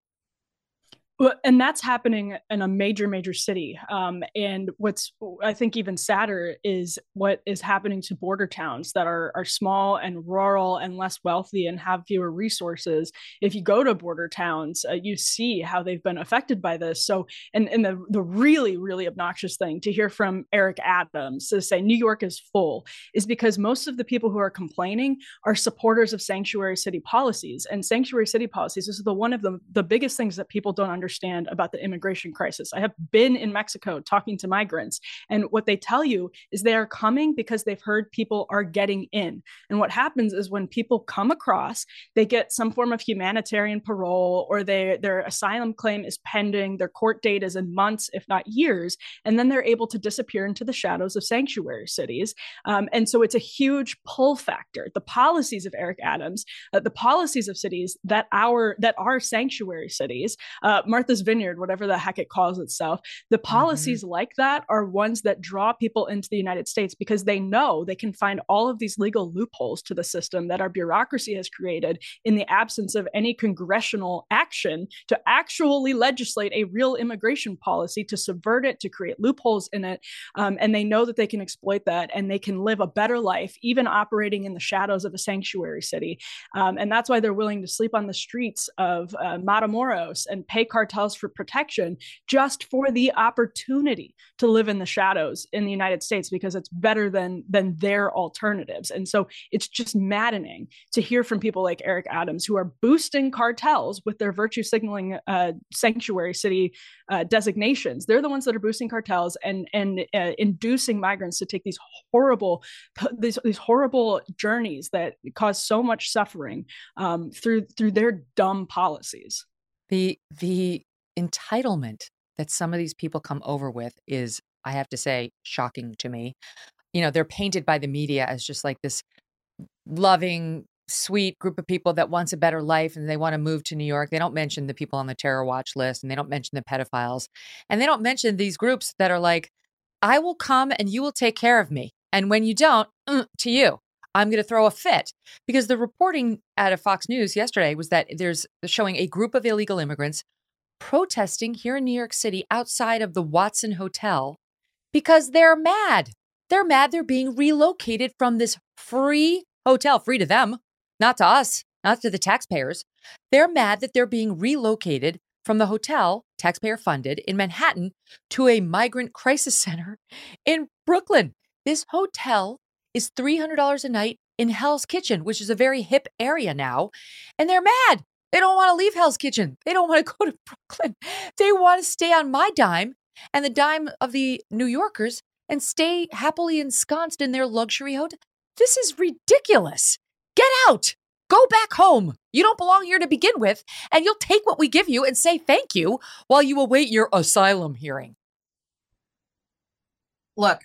Speaker 13: Well, and that's happening in a major, major city. Um, and what's, I think, even sadder is what is happening to border towns that are, are small and rural and less wealthy and have fewer resources. If you go to border towns, uh, you see how they've been affected by this. So, and, and the, the really, really obnoxious thing to hear from Eric Adams to say New York is full is because most of the people who are complaining are supporters of sanctuary city policies. And sanctuary city policies, this is the one of the, the biggest things that people don't understand. understand about the immigration crisis. I have been in Mexico talking to migrants, and what they tell you is they are coming because they've heard people are getting in. And what happens is when people come across, they get some form of humanitarian parole, or they, their asylum claim is pending, their court date is in months, if not years, and then they're able to disappear into the shadows of sanctuary cities. Um, and so it's a huge pull factor. The policies of Eric Adams, uh, the policies of cities that our that are sanctuary cities, uh, Martha's Vineyard, whatever the heck it calls itself, the policies mm-hmm. like that are ones that draw people into the United States because they know they can find all of these legal loopholes to the system that our bureaucracy has created in the absence of any congressional action to actually legislate a real immigration policy, to subvert it, to create loopholes in it. Um, and they know that they can exploit that, and they can live a better life, even operating in the shadows of a sanctuary city. Um, and that's why they're willing to sleep on the streets of uh, Matamoros and pay cartels for protection just for the opportunity to live in the shadows in the United States, because it's better than, than their alternatives. And so it's just maddening to hear from people like Eric Adams, who are boosting cartels with their virtue signaling uh, sanctuary city uh, designations. They're the ones that are boosting cartels and, and uh, inducing migrants to take these horrible, these, these horrible journeys that cause so much suffering um, through through their dumb policies.
Speaker 3: The the entitlement that some of these people come over with is, I have to say, shocking to me. You know, they're painted by the media as just like this loving, sweet group of people that wants a better life and they want to move to New York. They don't mention the people on the terror watch list, and they don't mention the pedophiles, and they don't mention these groups that are like, I will come and you will take care of me. And when you don't, mm, to you, I'm going to throw a fit. Because the reporting out of Fox News yesterday was that there's showing a group of illegal immigrants protesting here in New York City outside of the Watson Hotel because they're mad. They're mad they're being relocated from this free hotel, free to them, not to us, not to the taxpayers. They're mad that they're being relocated from the hotel, taxpayer funded, in Manhattan to a migrant crisis center in Brooklyn. This hotel is three hundred dollars a night in Hell's Kitchen, which is a very hip area now. And they're mad. They don't want to leave Hell's Kitchen. They don't want to go to Brooklyn. They want to stay on my dime and the dime of the New Yorkers and stay happily ensconced in their luxury hotel. This is ridiculous. Get out. Go back home. You don't belong here to begin with, and you'll take what we give you and say thank you while you await your asylum hearing.
Speaker 14: Look,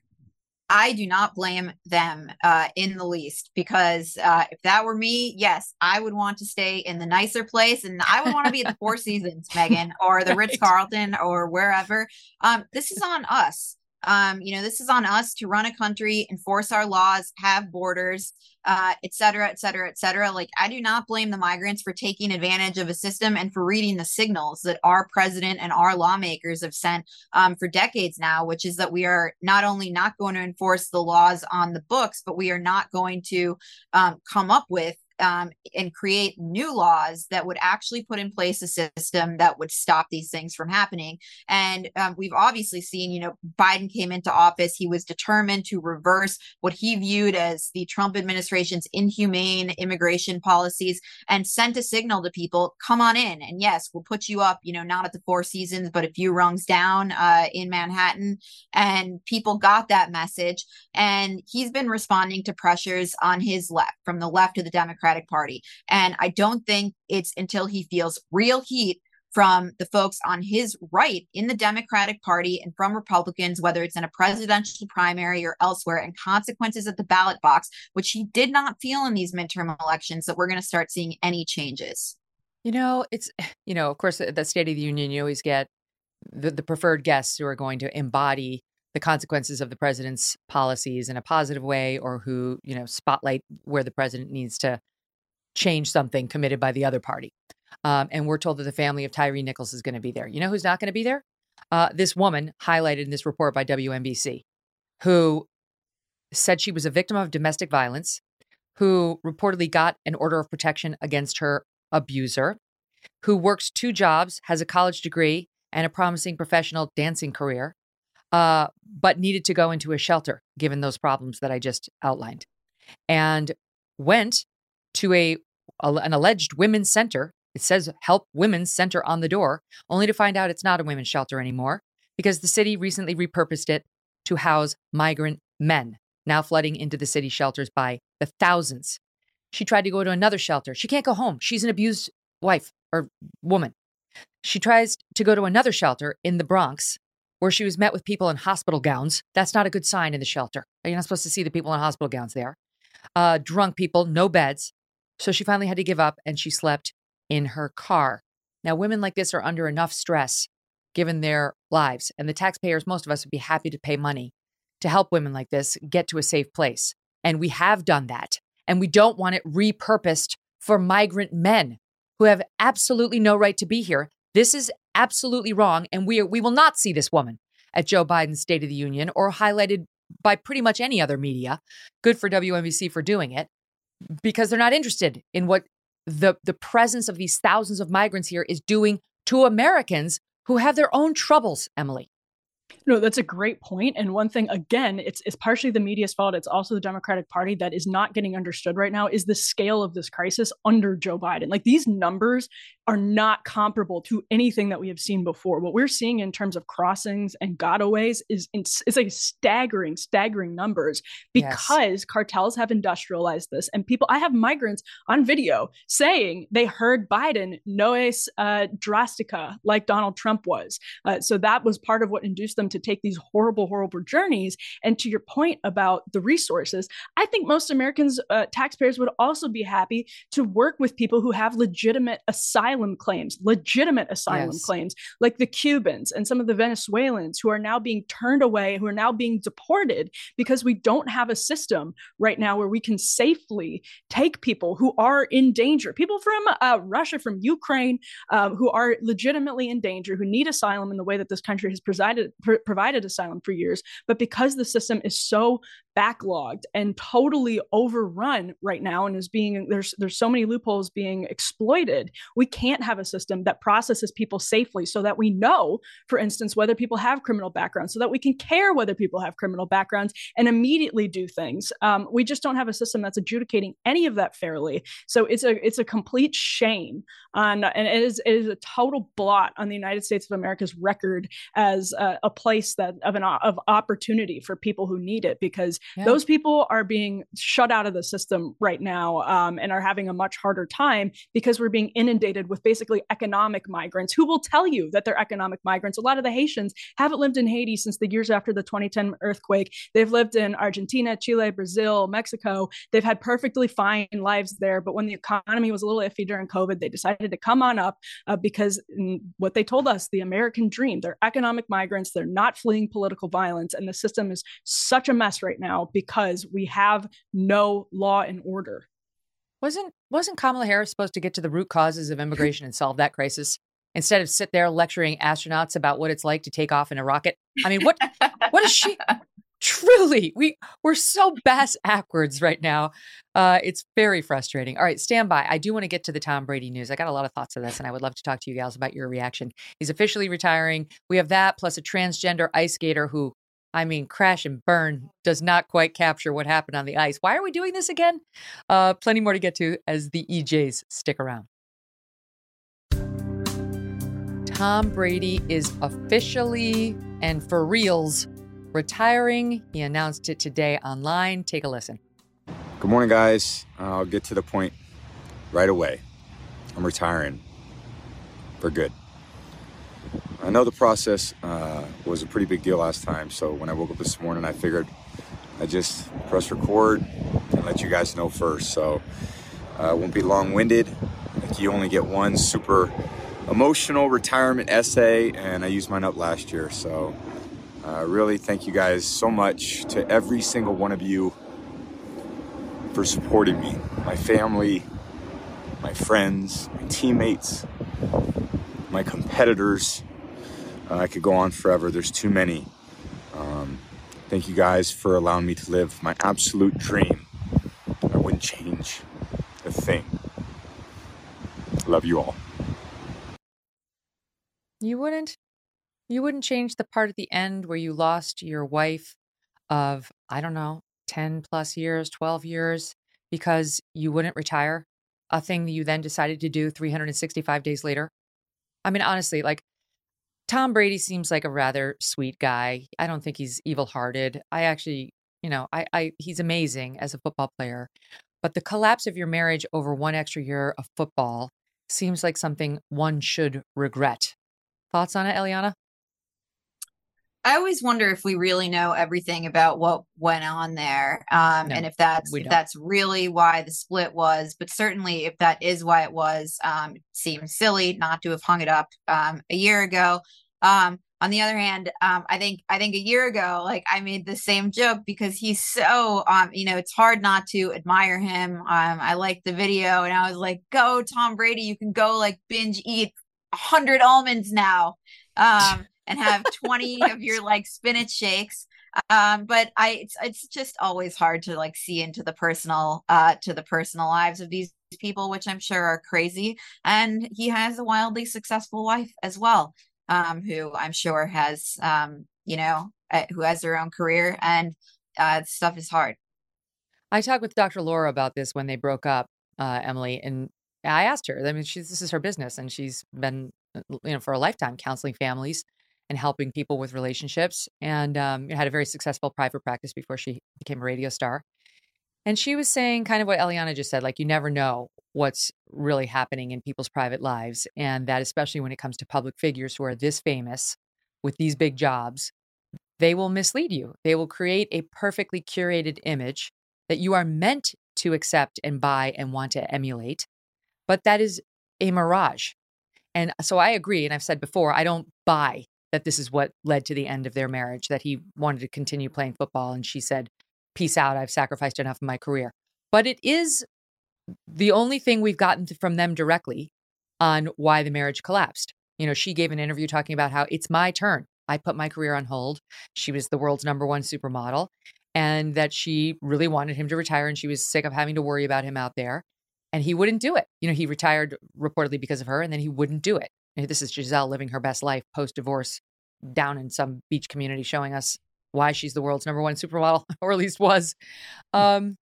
Speaker 14: I do not blame them uh, in the least, because uh, if that were me, yes, I would want to stay in the nicer place, and I would want to be at the Four Seasons, Megan, or the Ritz-Carlton, or wherever. Um, this is on us. Um, you know, this is on us to run a country, enforce our laws, have borders, uh, et cetera, et cetera, et cetera. Like, I do not blame the migrants for taking advantage of a system and for reading the signals that our president and our lawmakers have sent um, for decades now, which is that we are not only not going to enforce the laws on the books, but we are not going to um, come up with Um, and create new laws that would actually put in place a system that would stop these things from happening. And um, we've obviously seen, you know, Biden came into office. He was determined to reverse what he viewed as the Trump administration's inhumane immigration policies and sent a signal to people, come on in. And yes, we'll put you up, you know, not at the Four Seasons, but a few rungs down uh, in Manhattan. And people got that message. And he's been responding to pressures on his left, from the left of the Democratic Party. And I don't think it's until he feels real heat from the folks on his right in the Democratic Party and from Republicans, whether it's in a presidential primary or elsewhere, and consequences at the ballot box, which he did not feel in these midterm elections, that we're going to start seeing any changes.
Speaker 3: You know, it's, you know, of course, the State of the Union, you always get the, the preferred guests who are going to embody the consequences of the president's policies in a positive way, or who, you know, spotlight where the president needs to change something committed by the other party. Um, and we're told that the family of Tyree Nichols is going to be there. You know who's not going to be there? Uh, this woman highlighted in this report by W N B C, who said she was a victim of domestic violence, who reportedly got an order of protection against her abuser, who works two jobs, has a college degree and a promising professional dancing career, uh, but needed to go into a shelter given those problems that I just outlined, and went to a, a an alleged women's center It says Help Women's Center on the door, only to find out it's not a women's shelter anymore because the city recently repurposed it to house migrant men, now flooding into the city shelters by the thousands. She tried to go to another shelter. She can't go home. She's an abused wife or woman. She tries to go to another shelter in the Bronx where she was met with people in hospital gowns. That's not a good sign in the shelter. You're not supposed to see the people in hospital gowns there. Uh, drunk people, no beds. So she finally had to give up and she slept in her car. Now, women like this are under enough stress given their lives, and the taxpayers, most of us would be happy to pay money to help women like this get to a safe place. And we have done that. And we don't want it repurposed for migrant men who have absolutely no right to be here. This is absolutely wrong. And we are, we will not see this woman at Joe Biden's State of the Union or highlighted by pretty much any other media. Good for W N B C for doing it, because they're not interested in what the, the presence of these thousands of migrants here is doing to Americans who have their own troubles, Emily.
Speaker 13: No, that's a great point. And one thing, again, it's it's partially the media's fault. It's also the Democratic Party that is not getting understood right now is the scale of this crisis under Joe Biden. Like, these numbers are not comparable to anything that we have seen before. What we're seeing in terms of crossings and gotaways is is like staggering, staggering numbers because yes. cartels have industrialized this. And people, I have migrants on video saying they heard Biden no es uh, drastica like Donald Trump was. Uh, so that was part of what induced them to take these horrible, horrible journeys. And to your point about the resources, I think most Americans, uh, taxpayers would also be happy to work with people who have legitimate asylum claims, legitimate asylum yes. claims, like the Cubans and some of the Venezuelans who are now being turned away, who are now being deported because we don't have a system right now where we can safely take people who are in danger, people from uh, Russia, from Ukraine, um, who are legitimately in danger, who need asylum in the way that this country has presided, pr- provided asylum for years. But because the system is so backlogged and totally overrun right now and is being, there's there's so many loopholes being exploited, we can't have a system that processes people safely so that we know, for instance, whether people have criminal backgrounds, so that we can care whether people have criminal backgrounds and immediately do things. Um, we just don't have a system that's adjudicating any of that fairly. So it's a it's a complete shame on, and it is it is a total blot on the United States of America's record as a, a place that of an of opportunity for people who need it, because yeah. those people are being shut out of the system right now um, and are having a much harder time because we're being inundated with basically economic migrants who will tell you that they're economic migrants. A lot of the Haitians haven't lived in Haiti since the years after the twenty ten earthquake. They've lived in Argentina, Chile, Brazil, Mexico. They've had perfectly fine lives there. But when the economy was a little iffy during COVID, they decided to come on up uh, because what they told us, the American dream, they're economic migrants. They're not fleeing political violence. And the system is such a mess right now because we have no law and order.
Speaker 3: Wasn't wasn't Kamala Harris supposed to get to the root causes of immigration and solve that crisis instead of sit there lecturing astronauts about what it's like to take off in a rocket? I mean, what what is she? Truly, we we're so bass backwards right now. Uh, it's very frustrating. All right, stand by. I do want to get to the Tom Brady news. I got a lot of thoughts on this, and I would love to talk to you gals about your reaction. He's officially retiring. We have that, plus a transgender ice skater who, I mean, crash and burn does not quite capture what happened on the ice. Why are we doing this again? Uh, plenty more to get to as the E Js stick around. Tom Brady is officially and for reals retiring. He announced it today online. Take a listen.
Speaker 6: Good morning, guys. I'll get to the point right away. I'm retiring for good. I know the process uh, was a pretty big deal last time, so when I woke up this morning, I figured I'd just press record and let you guys know first. So uh, it won't be long-winded. Like, you only get one super emotional retirement essay, and I used mine up last year. So uh, really thank you guys so much, to every single one of you, for supporting me, my family, my friends, my teammates, my competitors. Uh, I could go on forever. There's too many. Um, thank you guys for allowing me to live my absolute dream. I wouldn't change a thing. Love you all.
Speaker 3: You wouldn't? You wouldn't change the part at the end where you lost your wife of, I don't know, ten plus years, twelve years, because you wouldn't retire? a thing that you then decided to do three hundred sixty-five days later? I mean, honestly, like Tom Brady seems like a rather sweet guy. I don't think he's evil-hearted. I actually, you know, I, I he's amazing as a football player. But the collapse of your marriage over one extra year of football seems like something one should regret. Thoughts on it, Eliana?
Speaker 14: I always wonder if we really know everything about what went on there, um,
Speaker 3: No,
Speaker 14: and if that's
Speaker 3: we
Speaker 14: if
Speaker 3: don't.
Speaker 14: that's really why the split was. But certainly, if that is why it was, um, it seems silly not to have hung it up um, a year ago. Um, on the other hand, um, I think I think a year ago, like I made the same joke because he's so, um, you know, it's hard not to admire him. Um, I liked the video, and I was like, "Go, Tom Brady! You can go like binge eat a hundred almonds now." Um, and have twenty of your like spinach shakes. Um, but I, it's, it's just always hard to like see into the personal, uh, to the personal lives of these people, which I'm sure are crazy. And he has a wildly successful wife as well, um, who I'm sure has, um, you know, uh, who has their own career, and uh, stuff is hard.
Speaker 3: I talked with Doctor Laura about this when they broke up, uh, Emily, and I asked her. I mean, she's this is her business, and she's been, you know, for a lifetime counseling families and helping people with relationships, and um, had a very successful private practice before she became a radio star. And she was saying kind of what Eliana just said, like you never know what's really happening in people's private lives, and that especially when it comes to public figures who are this famous with these big jobs, they will mislead you. They will create a perfectly curated image that you are meant to accept and buy and want to emulate, but that is a mirage. And so I agree, and I've said before, I don't buy that this is what led to the end of their marriage, that he wanted to continue playing football and she said, peace out, I've sacrificed enough of my career. But it is the only thing we've gotten from them directly on why the marriage collapsed. You know, she gave an interview talking about how it's my turn. I put my career on hold. She was the world's number one supermodel, and that she really wanted him to retire and she was sick of having to worry about him out there. And he wouldn't do it. You know, he retired reportedly because of her, and then he wouldn't do it. This is Gisele living her best life post-divorce down in some beach community, showing us why she's the world's number one supermodel, or at least was. Um,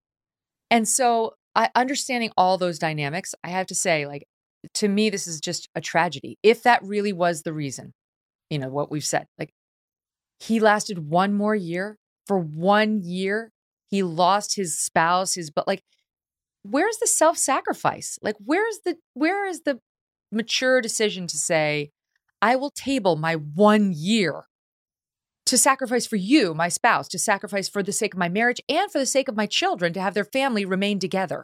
Speaker 3: and so I, understanding all those dynamics, I have to say, like, to me, this is just a tragedy. If that really was the reason, you know, what we've said, like he lasted one more year. For one year, he lost his spouse, his, but like, where's the self-sacrifice? Like, where's the, where is the mature decision to say, I will table my one year to sacrifice for you, my spouse, to sacrifice for the sake of my marriage and for the sake of my children to have their family remain together.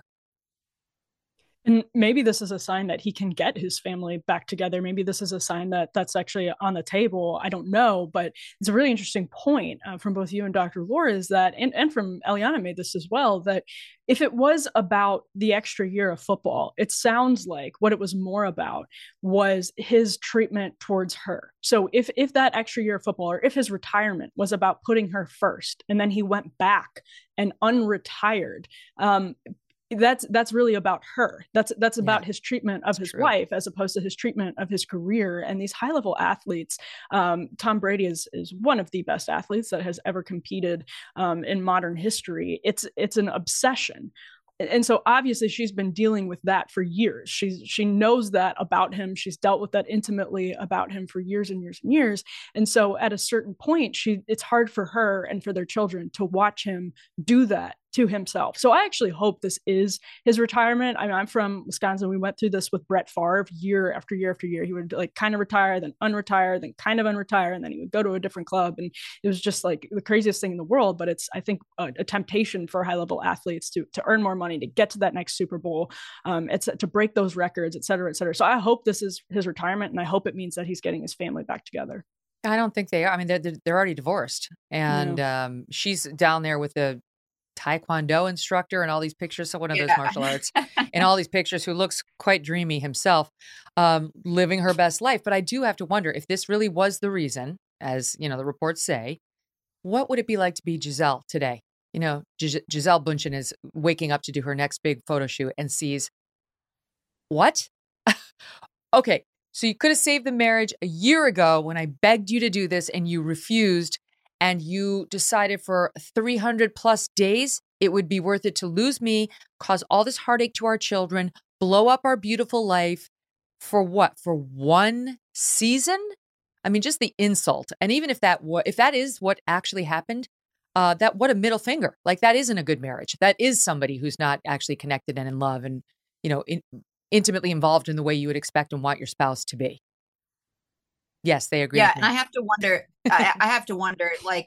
Speaker 13: And maybe this is a sign that he can get his family back together. Maybe this is a sign that that's actually on the table. I don't know, but it's a really interesting point uh, from both you and Doctor Laura is that, and, and from Eliana made this as well, that if it was about the extra year of football, it sounds like what it was more about was his treatment towards her. So if if that extra year of football, or if his retirement was about putting her first, and then he went back and unretired, um, that's that's really about her. That's that's about yeah, his treatment of his true. wife, as opposed to his treatment of his career. And these high level athletes, um, Tom Brady is is one of the best athletes that has ever competed um, in modern history. It's it's an obsession. And so obviously she's been dealing with that for years. She's she knows that about him. She's dealt with that intimately about him for years and years and years. And so at a certain point, she it's hard for her and for their children to watch him do that to himself. So I actually hope this is his retirement. I mean, I'm from Wisconsin. We went through this with Brett Favre year after year after year. He would like kind of retire, then unretire, then kind of unretire, and then he would go to a different club. And it was just like the craziest thing in the world. But it's, I think, a, a temptation for high level athletes to, to earn more money, to get to that next Super Bowl, um, it's to break those records, et cetera, et cetera. So I hope this is his retirement, and I hope it means that he's getting his family back together.
Speaker 3: I don't think they are. I mean, they're, they're already divorced, and yeah. um, she's down there with the Taekwondo instructor and all these pictures. So one of those yeah. martial arts and all these pictures, who looks quite dreamy himself, um, living her best life. But I do have to wonder if this really was the reason, as you know, the reports say, what would it be like to be Gisele today? You know, Gis- Gisele Bündchen is waking up to do her next big photo shoot and sees what? Okay. So you could have saved the marriage a year ago when I begged you to do this and you refused. And you decided for three hundred plus days it would be worth it to lose me, cause all this heartache to our children, blow up our beautiful life for what? For one season? I mean, just the insult. And even if that wa- if that is what actually happened, uh, that what a middle finger. Like that isn't a good marriage. That is somebody who's not actually connected and in love and, you know, in, intimately involved in the way you would expect and want your spouse to be. Yes, they agree.
Speaker 14: Yeah,
Speaker 3: with me.
Speaker 14: and I have to wonder. I, I have to wonder, like.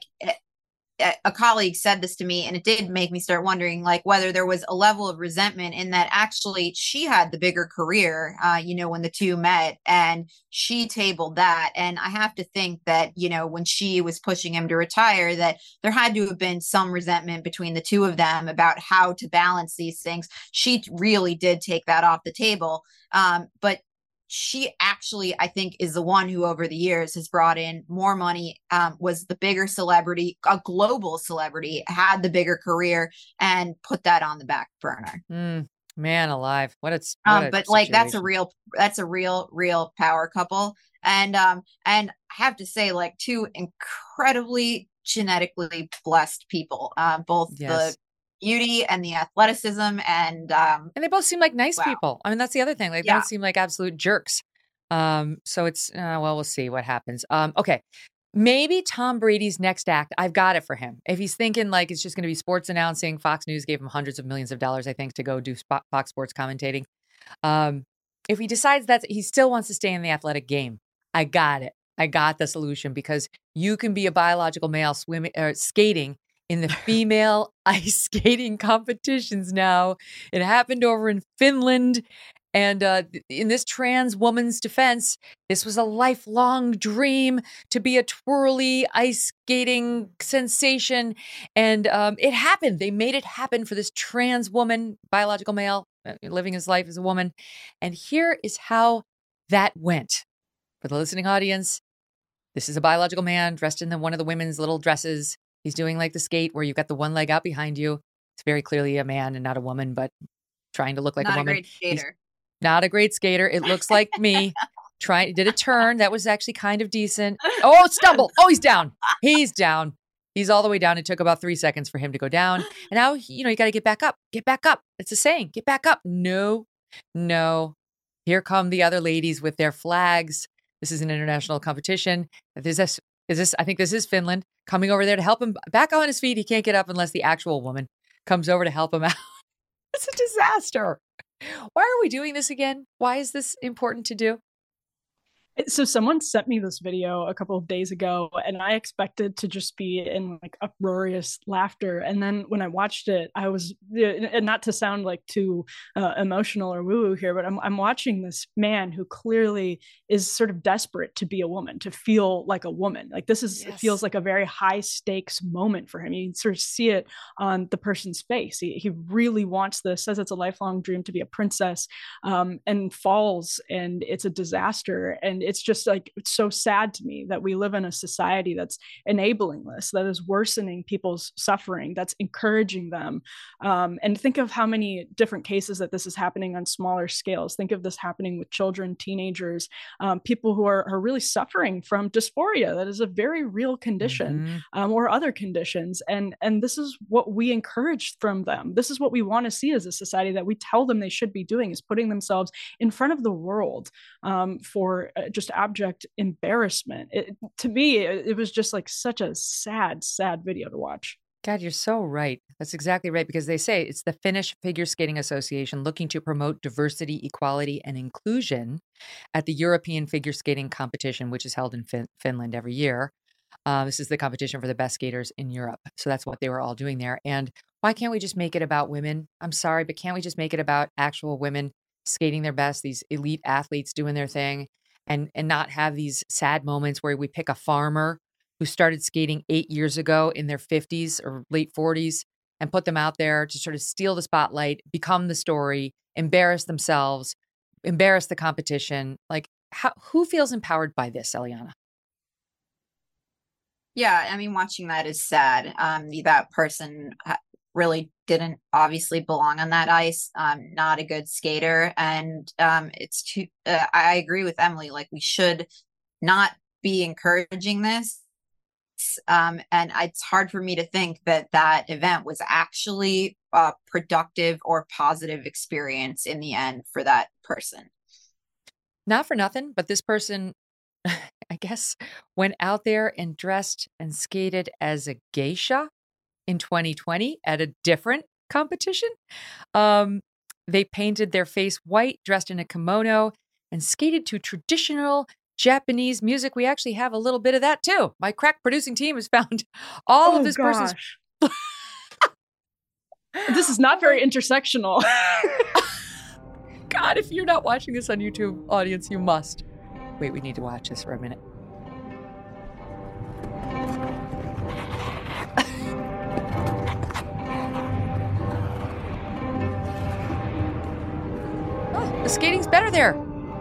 Speaker 14: A colleague said this to me, and it did make me start wondering, like, whether there was a level of resentment in that actually she had the bigger career, uh, you know, when the two met, and she tabled that. And I have to think that, you know, when she was pushing him to retire, that there had to have been some resentment between the two of them about how to balance these things. She really did take that off the table. Um, but she actually, I think, is the one who over the years has brought in more money, um, was the bigger celebrity, a global celebrity, had the bigger career, and put that on the back burner.
Speaker 3: Mm, man alive. What it's, what
Speaker 14: um,
Speaker 3: a
Speaker 14: but like, that's a
Speaker 3: situation.
Speaker 14: real, that's a real, real power couple. And, um, and I have to say, like, two incredibly genetically blessed people, uh, both
Speaker 3: Yes.
Speaker 14: the beauty and the athleticism, and um
Speaker 3: And they both seem like nice
Speaker 14: wow.
Speaker 3: people. I mean, that's the other thing. Like, they
Speaker 14: Yeah.
Speaker 3: don't seem like absolute jerks. Um, so it's, uh, well, we'll see what happens. Um, okay. Maybe Tom Brady's next act, I've got it for him. If he's thinking like it's just going to be sports announcing, Fox News gave him hundreds of millions of dollars, I think, to go do Spo- Fox Sports commentating. Um, if he decides that he still wants to stay in the athletic game, I got it. I got the solution, because you can be a biological male swimming or skating in the female ice skating competitions now. It happened over in Finland. And uh, in this trans woman's defense, this was a lifelong dream to be a twirly ice skating sensation. And um, it happened. They made it happen for this trans woman, biological male, uh, living his life as a woman. And here is how that went. For the listening audience, this is a biological man dressed in the, one of the women's little dresses. He's doing like the skate where you've got the one leg out behind you. It's very clearly a man and not a woman, but trying to look like
Speaker 14: Not
Speaker 3: a
Speaker 14: a
Speaker 3: woman.
Speaker 14: great skater.
Speaker 3: He's not a great skater. It looks like me. Try did a turn. That was actually kind of decent. Oh, stumble. Oh, he's down. He's down. He's all the way down. It took about three seconds for him to go down. And now, you know, you got to get back up. Get back up. It's a saying. Get back up. No, no. Here come the other ladies with their flags. This is an international competition. Is this, is this, I think this is Finland, coming over there to help him back on his feet. He can't get up unless the actual woman comes over to help him out. It's a disaster. Why are we doing this again? Why is this important to do?
Speaker 13: So someone sent me this video a couple of days ago, and I expected to just be in like uproarious laughter. And then when I watched it, I was, and not to sound like too uh, emotional or woo-woo here, but I'm I'm watching this man who clearly is sort of desperate to be a woman, to feel like a woman. Like this is, yes. It feels like a very high stakes moment for him. You can sort of see it on the person's face. He, he really wants this, says it's a lifelong dream to be a princess, um, and falls, and it's a disaster. And it's just like, it's so sad to me that we live in a society that's enabling this, that is worsening people's suffering, that's encouraging them. Um, and think of how many different cases that this is happening on smaller scales. Think of this happening with children, teenagers, um, people who are, are really suffering from dysphoria. That is a very real condition, mm-hmm. um, or other conditions. And, and this is what we encourage from them. This is what we want to see as a society, that we tell them they should be doing, is putting themselves in front of the world, um, for uh, just abject embarrassment. It, to me, it, it was just like such a sad, sad video to watch.
Speaker 3: God, you're so right. That's exactly right, because they say it's the Finnish Figure Skating Association looking to promote diversity, equality, and inclusion at the European Figure Skating Competition, which is held in fin- Finland every year. Uh, this is the competition for the best skaters in Europe. So that's what they were all doing there. And why can't we just make it about women? I'm sorry, but can't we just make it about actual women skating their best, these elite athletes doing their thing, and and not have these sad moments where we pick a farmer who started skating eight years ago in their fifties or late forties and put them out there to sort of steal the spotlight, become the story, embarrass themselves, embarrass the competition. Like, how, who feels empowered by this, Eliana?
Speaker 14: Yeah, I mean, watching that is sad. Um, that person really didn't obviously belong on that ice. Um, not a good skater, and um, it's too. Uh, I agree with Emily. Like, we should not be encouraging this. Um, and it's hard for me to think that that event was actually a productive or positive experience in the end for that person.
Speaker 3: Not for nothing, but this person, I guess, went out there and dressed and skated as a geisha in twenty twenty at a different competition. Um, they painted their face white, dressed in a kimono, and skated to traditional Japanese music. We actually have a little bit of that too. My crack producing team has found all
Speaker 13: Oh,
Speaker 3: of this person's.
Speaker 13: gosh. This is not very intersectional.
Speaker 3: God, if you're not watching this on YouTube, audience, you must. Wait, we need to watch this for a minute. Oh, the skating's better there.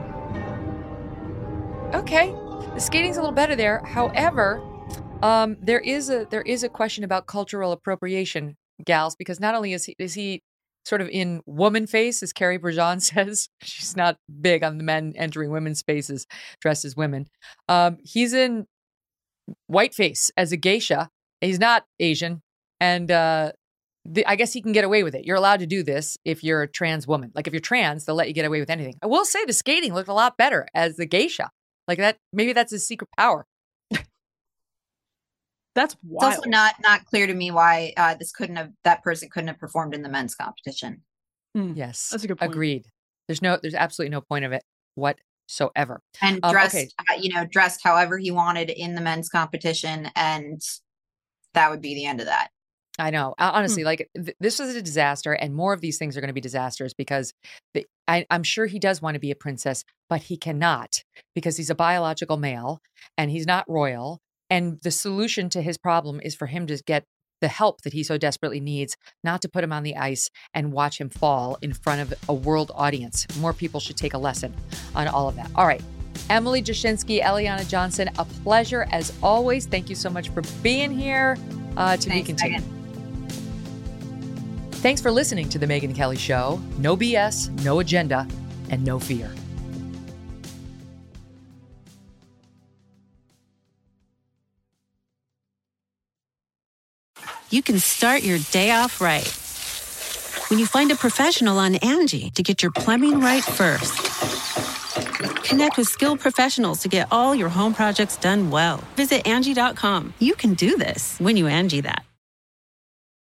Speaker 3: Okay, the skating's a little better there. However, um, there is a there is a question about cultural appropriation, gals, because not only is he is he sort of in woman face, as Carrie Brajean says, she's not big on the men entering women's spaces dressed as women. Um, he's in white face as a geisha. He's not Asian, and uh, the, I guess he can get away with it. You're allowed to do this if you're a trans woman. Like if you're trans, they'll let you get away with anything. I will say the skating looked a lot better as the geisha. Like that, maybe that's his secret power.
Speaker 13: That's
Speaker 14: It's
Speaker 13: wild.
Speaker 14: also not not clear to me why uh, this couldn't have that person couldn't have performed in the men's competition.
Speaker 3: Yes,
Speaker 13: That's a good point.
Speaker 3: agreed. There's no, there's absolutely no point of it whatsoever.
Speaker 14: And
Speaker 3: Um,
Speaker 14: dressed,
Speaker 3: okay.
Speaker 14: uh, you know, dressed however he wanted in the men's competition, and that would be the end of that.
Speaker 3: I know. Uh, Honestly, like th- this was a disaster, and more of these things are going to be disasters because the, I, I'm sure he does want to be a princess, but he cannot because he's a biological male and he's not royal. And the solution to his problem is for him to get the help that he so desperately needs, not to put him on the ice and watch him fall in front of a world audience. More people should take a lesson on all of that. All right. Emily Jashinsky, Eliana Johnson, a pleasure as always. Thank you so much for being here. Uh, to
Speaker 14: Thanks,
Speaker 3: be continued.
Speaker 14: Megan.
Speaker 3: Thanks for listening to The Megyn Kelly Show. No B S, no agenda, and no fear.
Speaker 2: You can start your day off right when you find a professional on Angie to get your plumbing right first. Connect with skilled professionals to get all your home projects done well. Visit Angie dot com. You can do this when you Angie that.